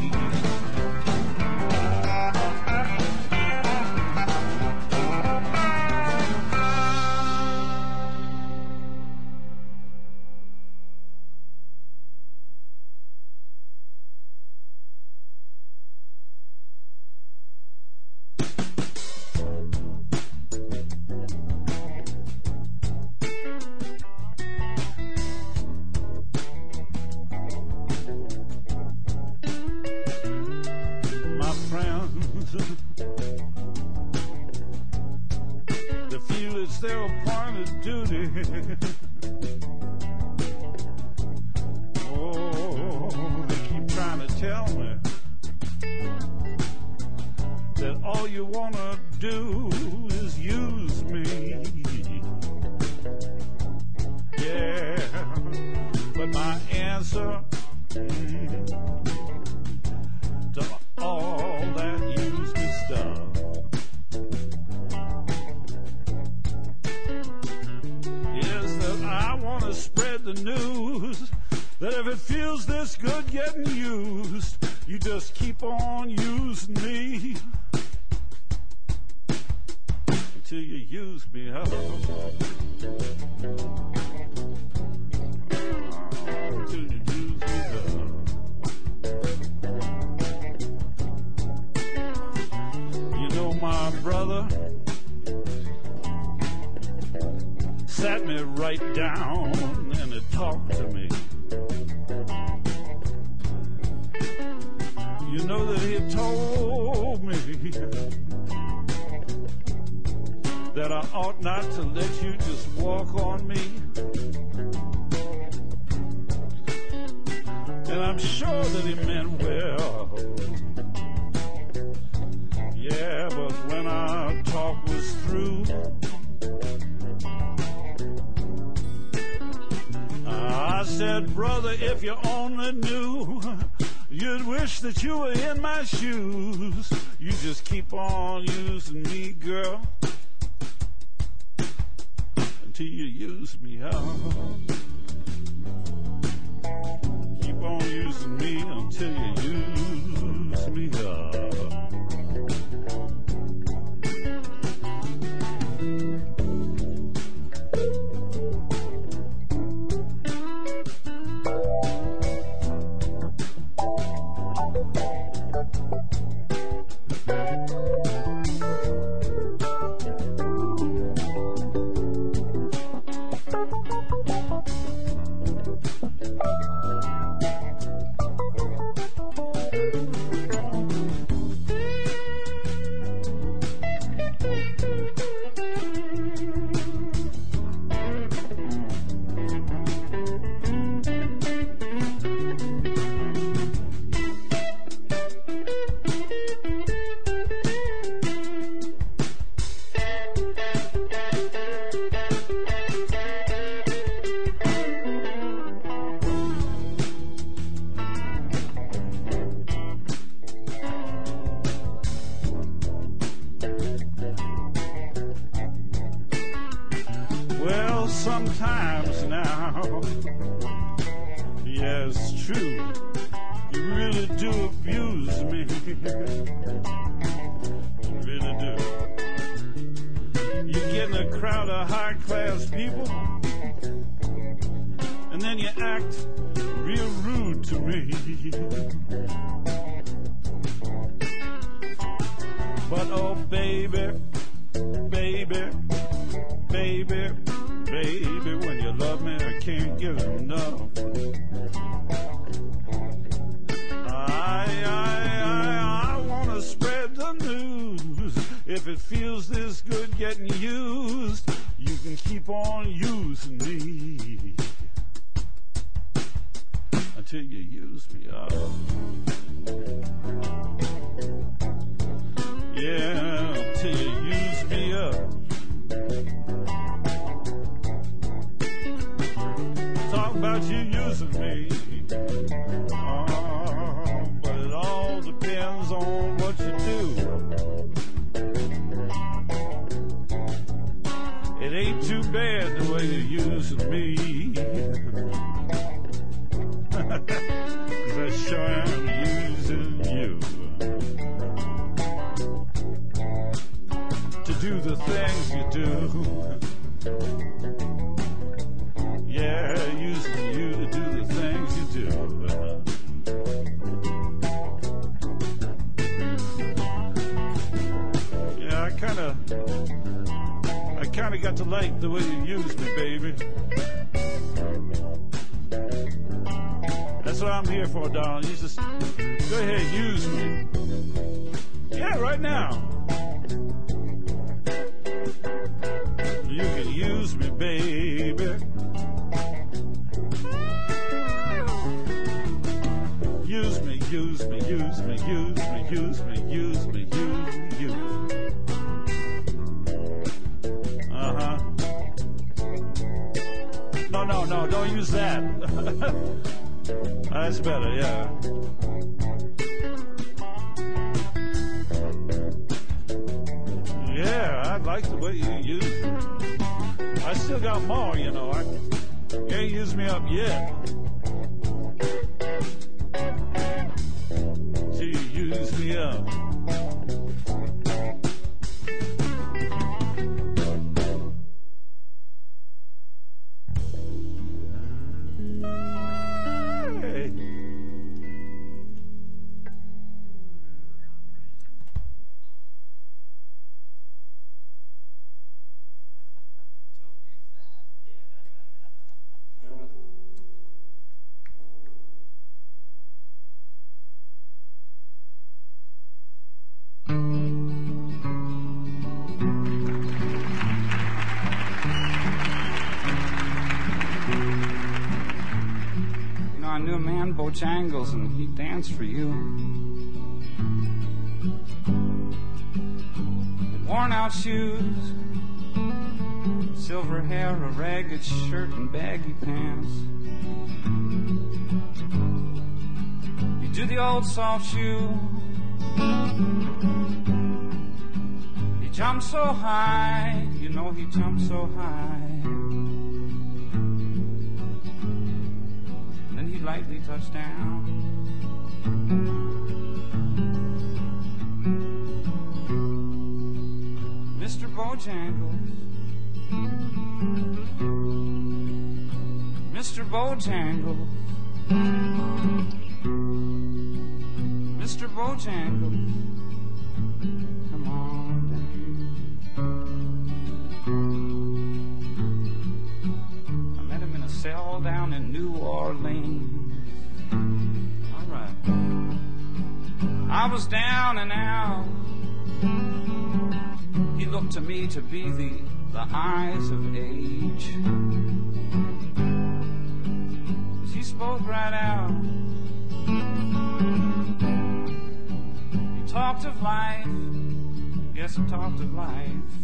My friends, they feel it's their appointed duty. Oh, they keep trying to tell me that all you wanna do is use me. Yeah, but my answer to all that used me stuff is that I want to spread the news that if it feels this good getting used, you just keep on using me until you use me up. Until you use me up. You know, my brother sat me right down and it talked to me. You know that he told me that I ought not to let you just walk on me. And I'm sure that he meant well. Yeah, but when our talk was through, I said, brother, if you only knew, you'd wish that you were in my shoes. You just keep on using me, girl, until you use me up. Keep on using me until you use me up. Sometimes now, yeah, it's true, you really do abuse me. You really do. You get in a crowd of high-class people, then you act real rude to me. But oh baby, baby, baby, baby, when you love me I can't get enough. I wanna spread the news. If it feels this good getting used, you can keep on using me until you use me up. Yeah, until you use me up. Talk about you using me. But it all depends on what you do. It ain't too bad the way you're using me. 'Cause I sure am using you to do the things you do. Yeah, using you to do the things you do. Yeah, I kinda got to like the way you use me, baby. That's what I'm here for, darling. You just go ahead, use me. Yeah, right now. You can use me, baby. Use me, use me, use me, use me, use me, use me, use me. Uh-huh. No, don't use that. That's better, yeah. Yeah, I like the way you use me. I still got more, you know. You ain't used me up yet. Till you use me up. Bojangles, and he danced for you. With worn out shoes, silver hair, a ragged shirt, and baggy pants. You do the old soft shoe. He jumped so high, you know he jumped so high. Lightly touched down. Mr. Bojangles, Mr. Bojangles, Mr. Bojangles, come on down. I met him in a cell down in New Orleans. I was down and out. He looked to me to be the eyes of age. He spoke right out. He talked of life. Yes, he talked of life.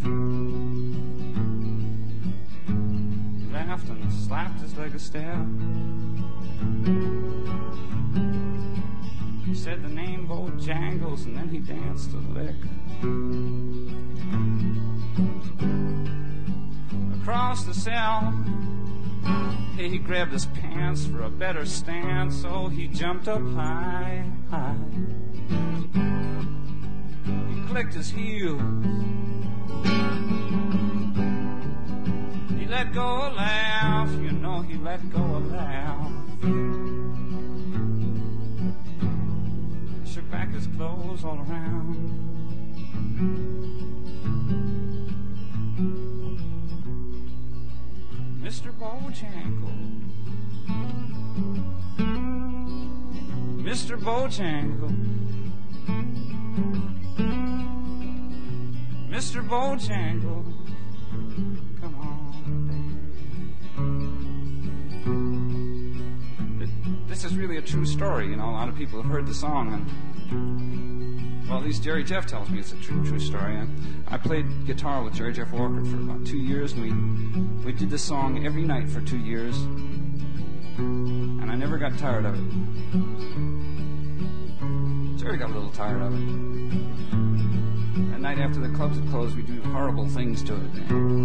He laughed and slapped his leg a step. He said the name Bojangles, and then he danced a lick. Across the cell, he grabbed his pants for a better stand, so he jumped up high, high. He clicked his heels. He let go a laugh, you know he let go a laugh. Shook back his clothes all around. Mr. Bojangle, Mr. Bojangle, Mr. Bojangle, come on, baby. This is really a true story, you know. A lot of people have heard the song, and well, at least Jerry Jeff tells me it's a true story. And I played guitar with Jerry Jeff Walker for about 2 years, and we did this song every night for 2 years, and I never got tired of it. Jerry got a little tired of it. At night after the clubs had closed, we'd do horrible things to it.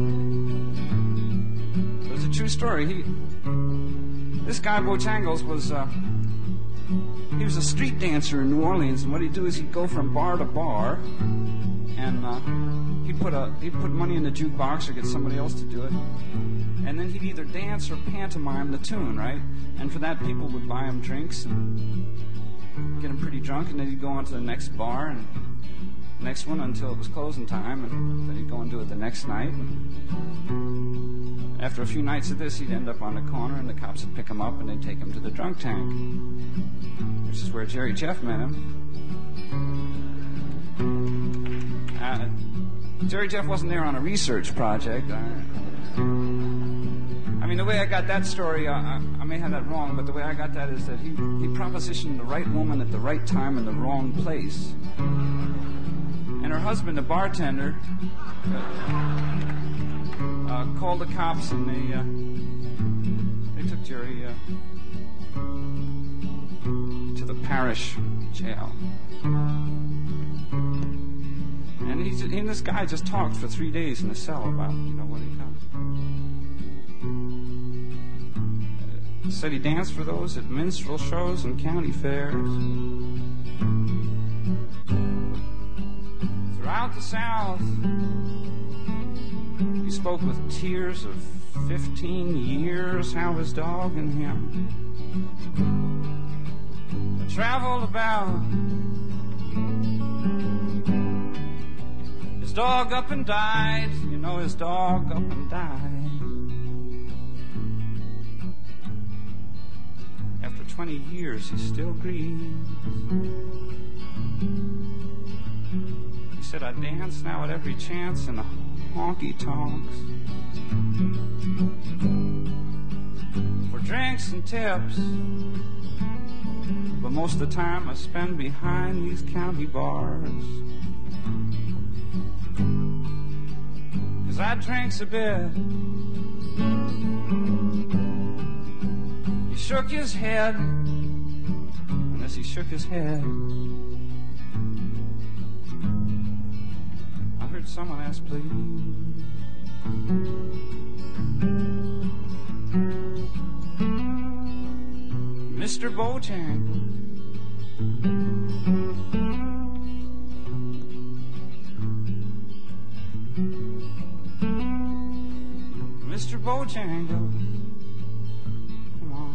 It was a true story. This guy Bojangles was he was a street dancer in New Orleans, and what he'd do is he'd go from bar to bar, and he'd put money in the jukebox or get somebody else to do it, and then he'd either dance or pantomime the tune, right? And for that, people would buy him drinks and get him pretty drunk, and then he'd go on to the next bar and the next one until it was closing time, and then he'd go and do it the next night. And after a few nights of this, he'd end up on the corner, and the cops would pick him up and they'd take him to the drunk tank, which is where Jerry Jeff met him. Jerry Jeff wasn't there on a research project. I mean, the way I got that story, I may have that wrong, but the way I got that is that he propositioned the right woman at the right time in the wrong place. And her husband, the bartender, called the cops, and they took Jerry to the parish jail. And he and this guy just talked for 3 days in the cell about, what he done. Said he danced for those at minstrel shows and county fairs. Throughout the South, he spoke with tears of 15 years how his dog and him traveled about. His dog up and died, his dog up and died. After 20 years, he still grieves. He said, I dance now at every chance in the honky-tonks for drinks and tips, but most of the time I spend behind these county bars, 'cause I drinks a bit. He shook his head, and as he shook his head, I heard someone ask, please. Mr. Bojangle, Mr. Bojangle, come on.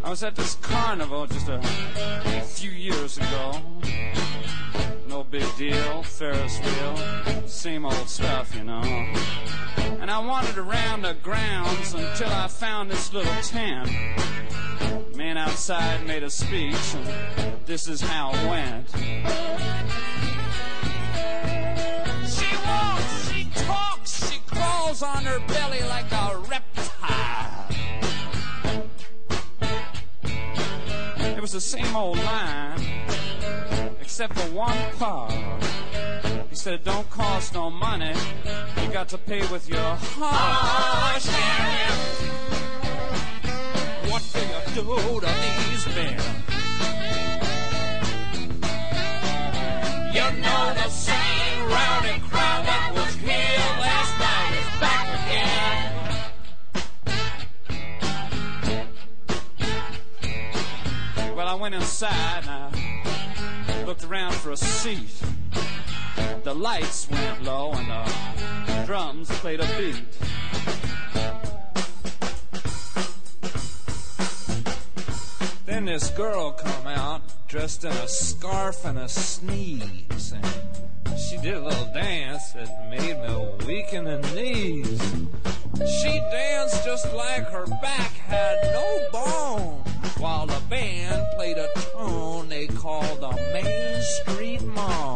I was at this carnival just a few years ago. No big deal, Ferris wheel, same old stuff, you know. And I wandered around the grounds until I found this little tent. Man outside made a speech, and this is how it went. She walks, she talks, she crawls on her belly like a reptile. It was the same old line, except for one part. He said it don't cost no money, you got to pay with your heart. Oh, Sharon, what do you do to these men? You know the same rowdy crowd that was here last night is back again. Well, I went inside and I looked around for a seat. The lights went low and the drums played a beat. Then this girl come out dressed in a scarf and a sneeze, and she did a little dance that made me weak in the knees. She danced just like her back had no bone, while the band played a tune they called the Main Street Moan.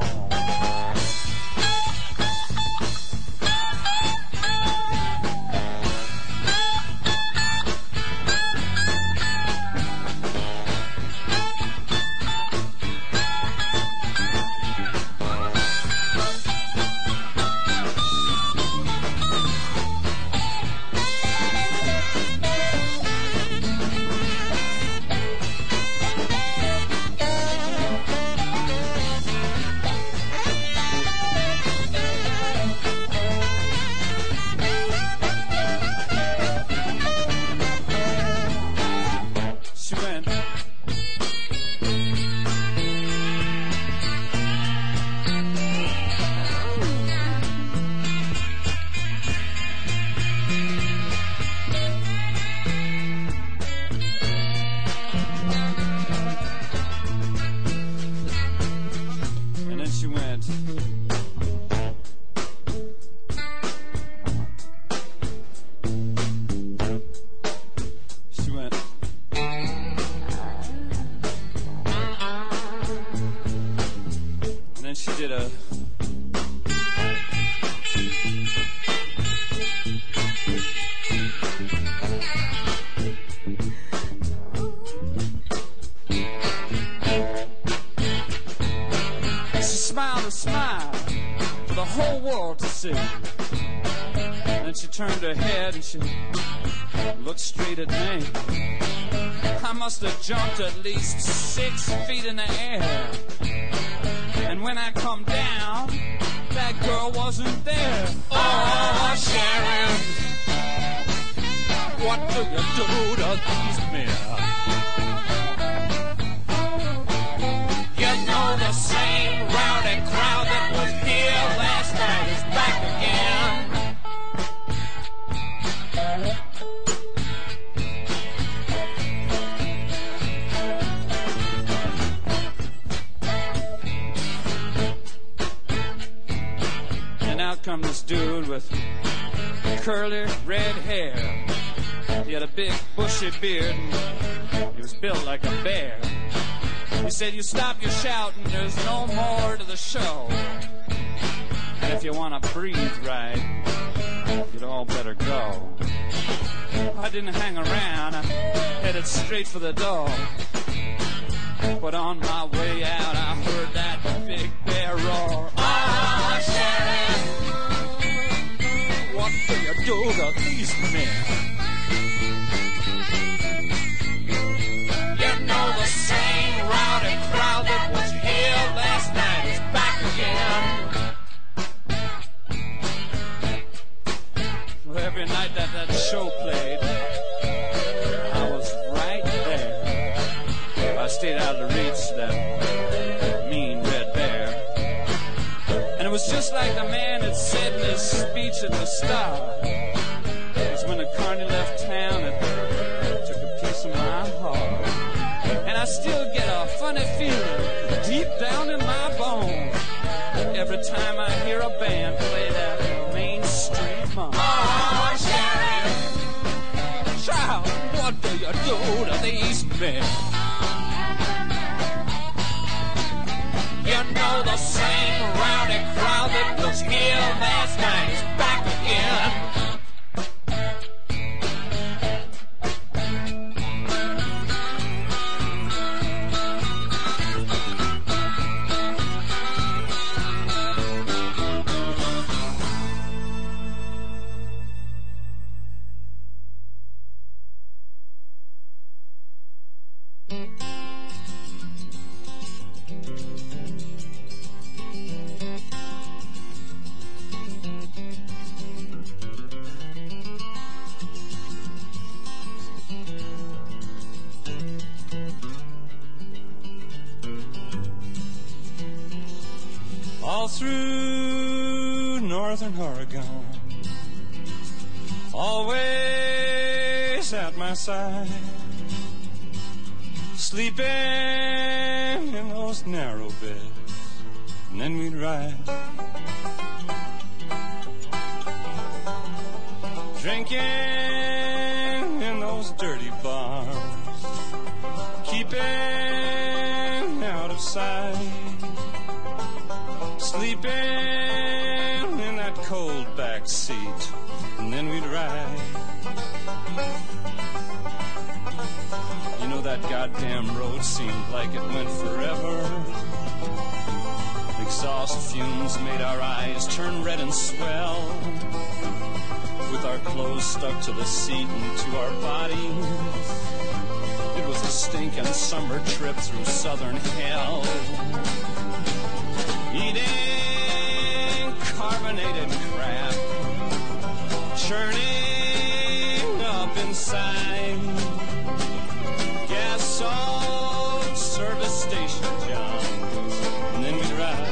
Jumped at least 6 feet in the air, and when I come down, that girl wasn't there. Oh, Sharon, what do you do to these men? You know the same rowdy crowd that was here last night is back again. Come this dude with curly red hair. He had a big bushy beard and he was built like a bear. He said, you stop your shouting, there's no more to the show. And if you want to breathe right, you'd all better go. I didn't hang around, I headed straight for the door. But on my way out, I heard that big bear roar. Oh, Sharon, what do you do to these men? You know the same rowdy crowd that was here last night is back again. Well, every night that show played, I was right there. I stayed out of the reach of that mean red bear. And it was just like the man had said in his speech at the start. It was when the carny left town, it took a piece of my heart. funny feeling deep down in my bones every time I hear a band play that Main Street Moan. Oh, Sheriff, child, what do you do to these men? You know the same rowdy crowd that was here last night is back again. All through northern Oregon, always at my side, sleeping in those narrow beds, and then we'd ride, drinking in those dirty bars, keeping out of sight, sleeping in that cold back seat, and then we'd ride. You know, that goddamn road seemed like it went forever. Exhaust fumes made our eyes turn red and swell. With our clothes stuck to the seat and to our bodies, it was a stinking summer trip through southern hell. Eating carbonated crap, churning up inside. Gas salt service station Johns, and then we'd ride.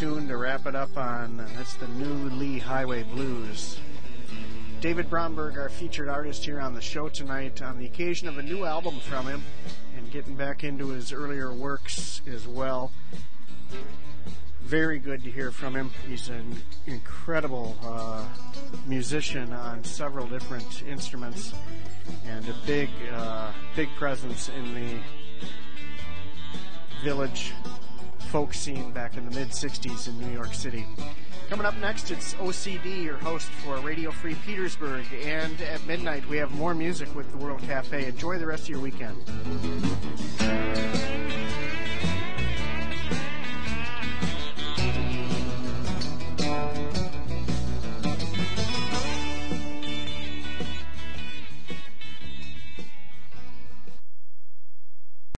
tune to wrap it up on. That's the new Lee Highway Blues. David Bromberg, our featured artist here on the show tonight, on the occasion of a new album from him, and getting back into his earlier works as well. Very good to hear from him. He's an incredible musician on several different instruments, and a big presence in the village folk scene back in the mid-'60s in New York City. Coming up next, it's OCD, your host for Radio Free Petersburg, and at midnight we have more music with the World Cafe. Enjoy the rest of your weekend.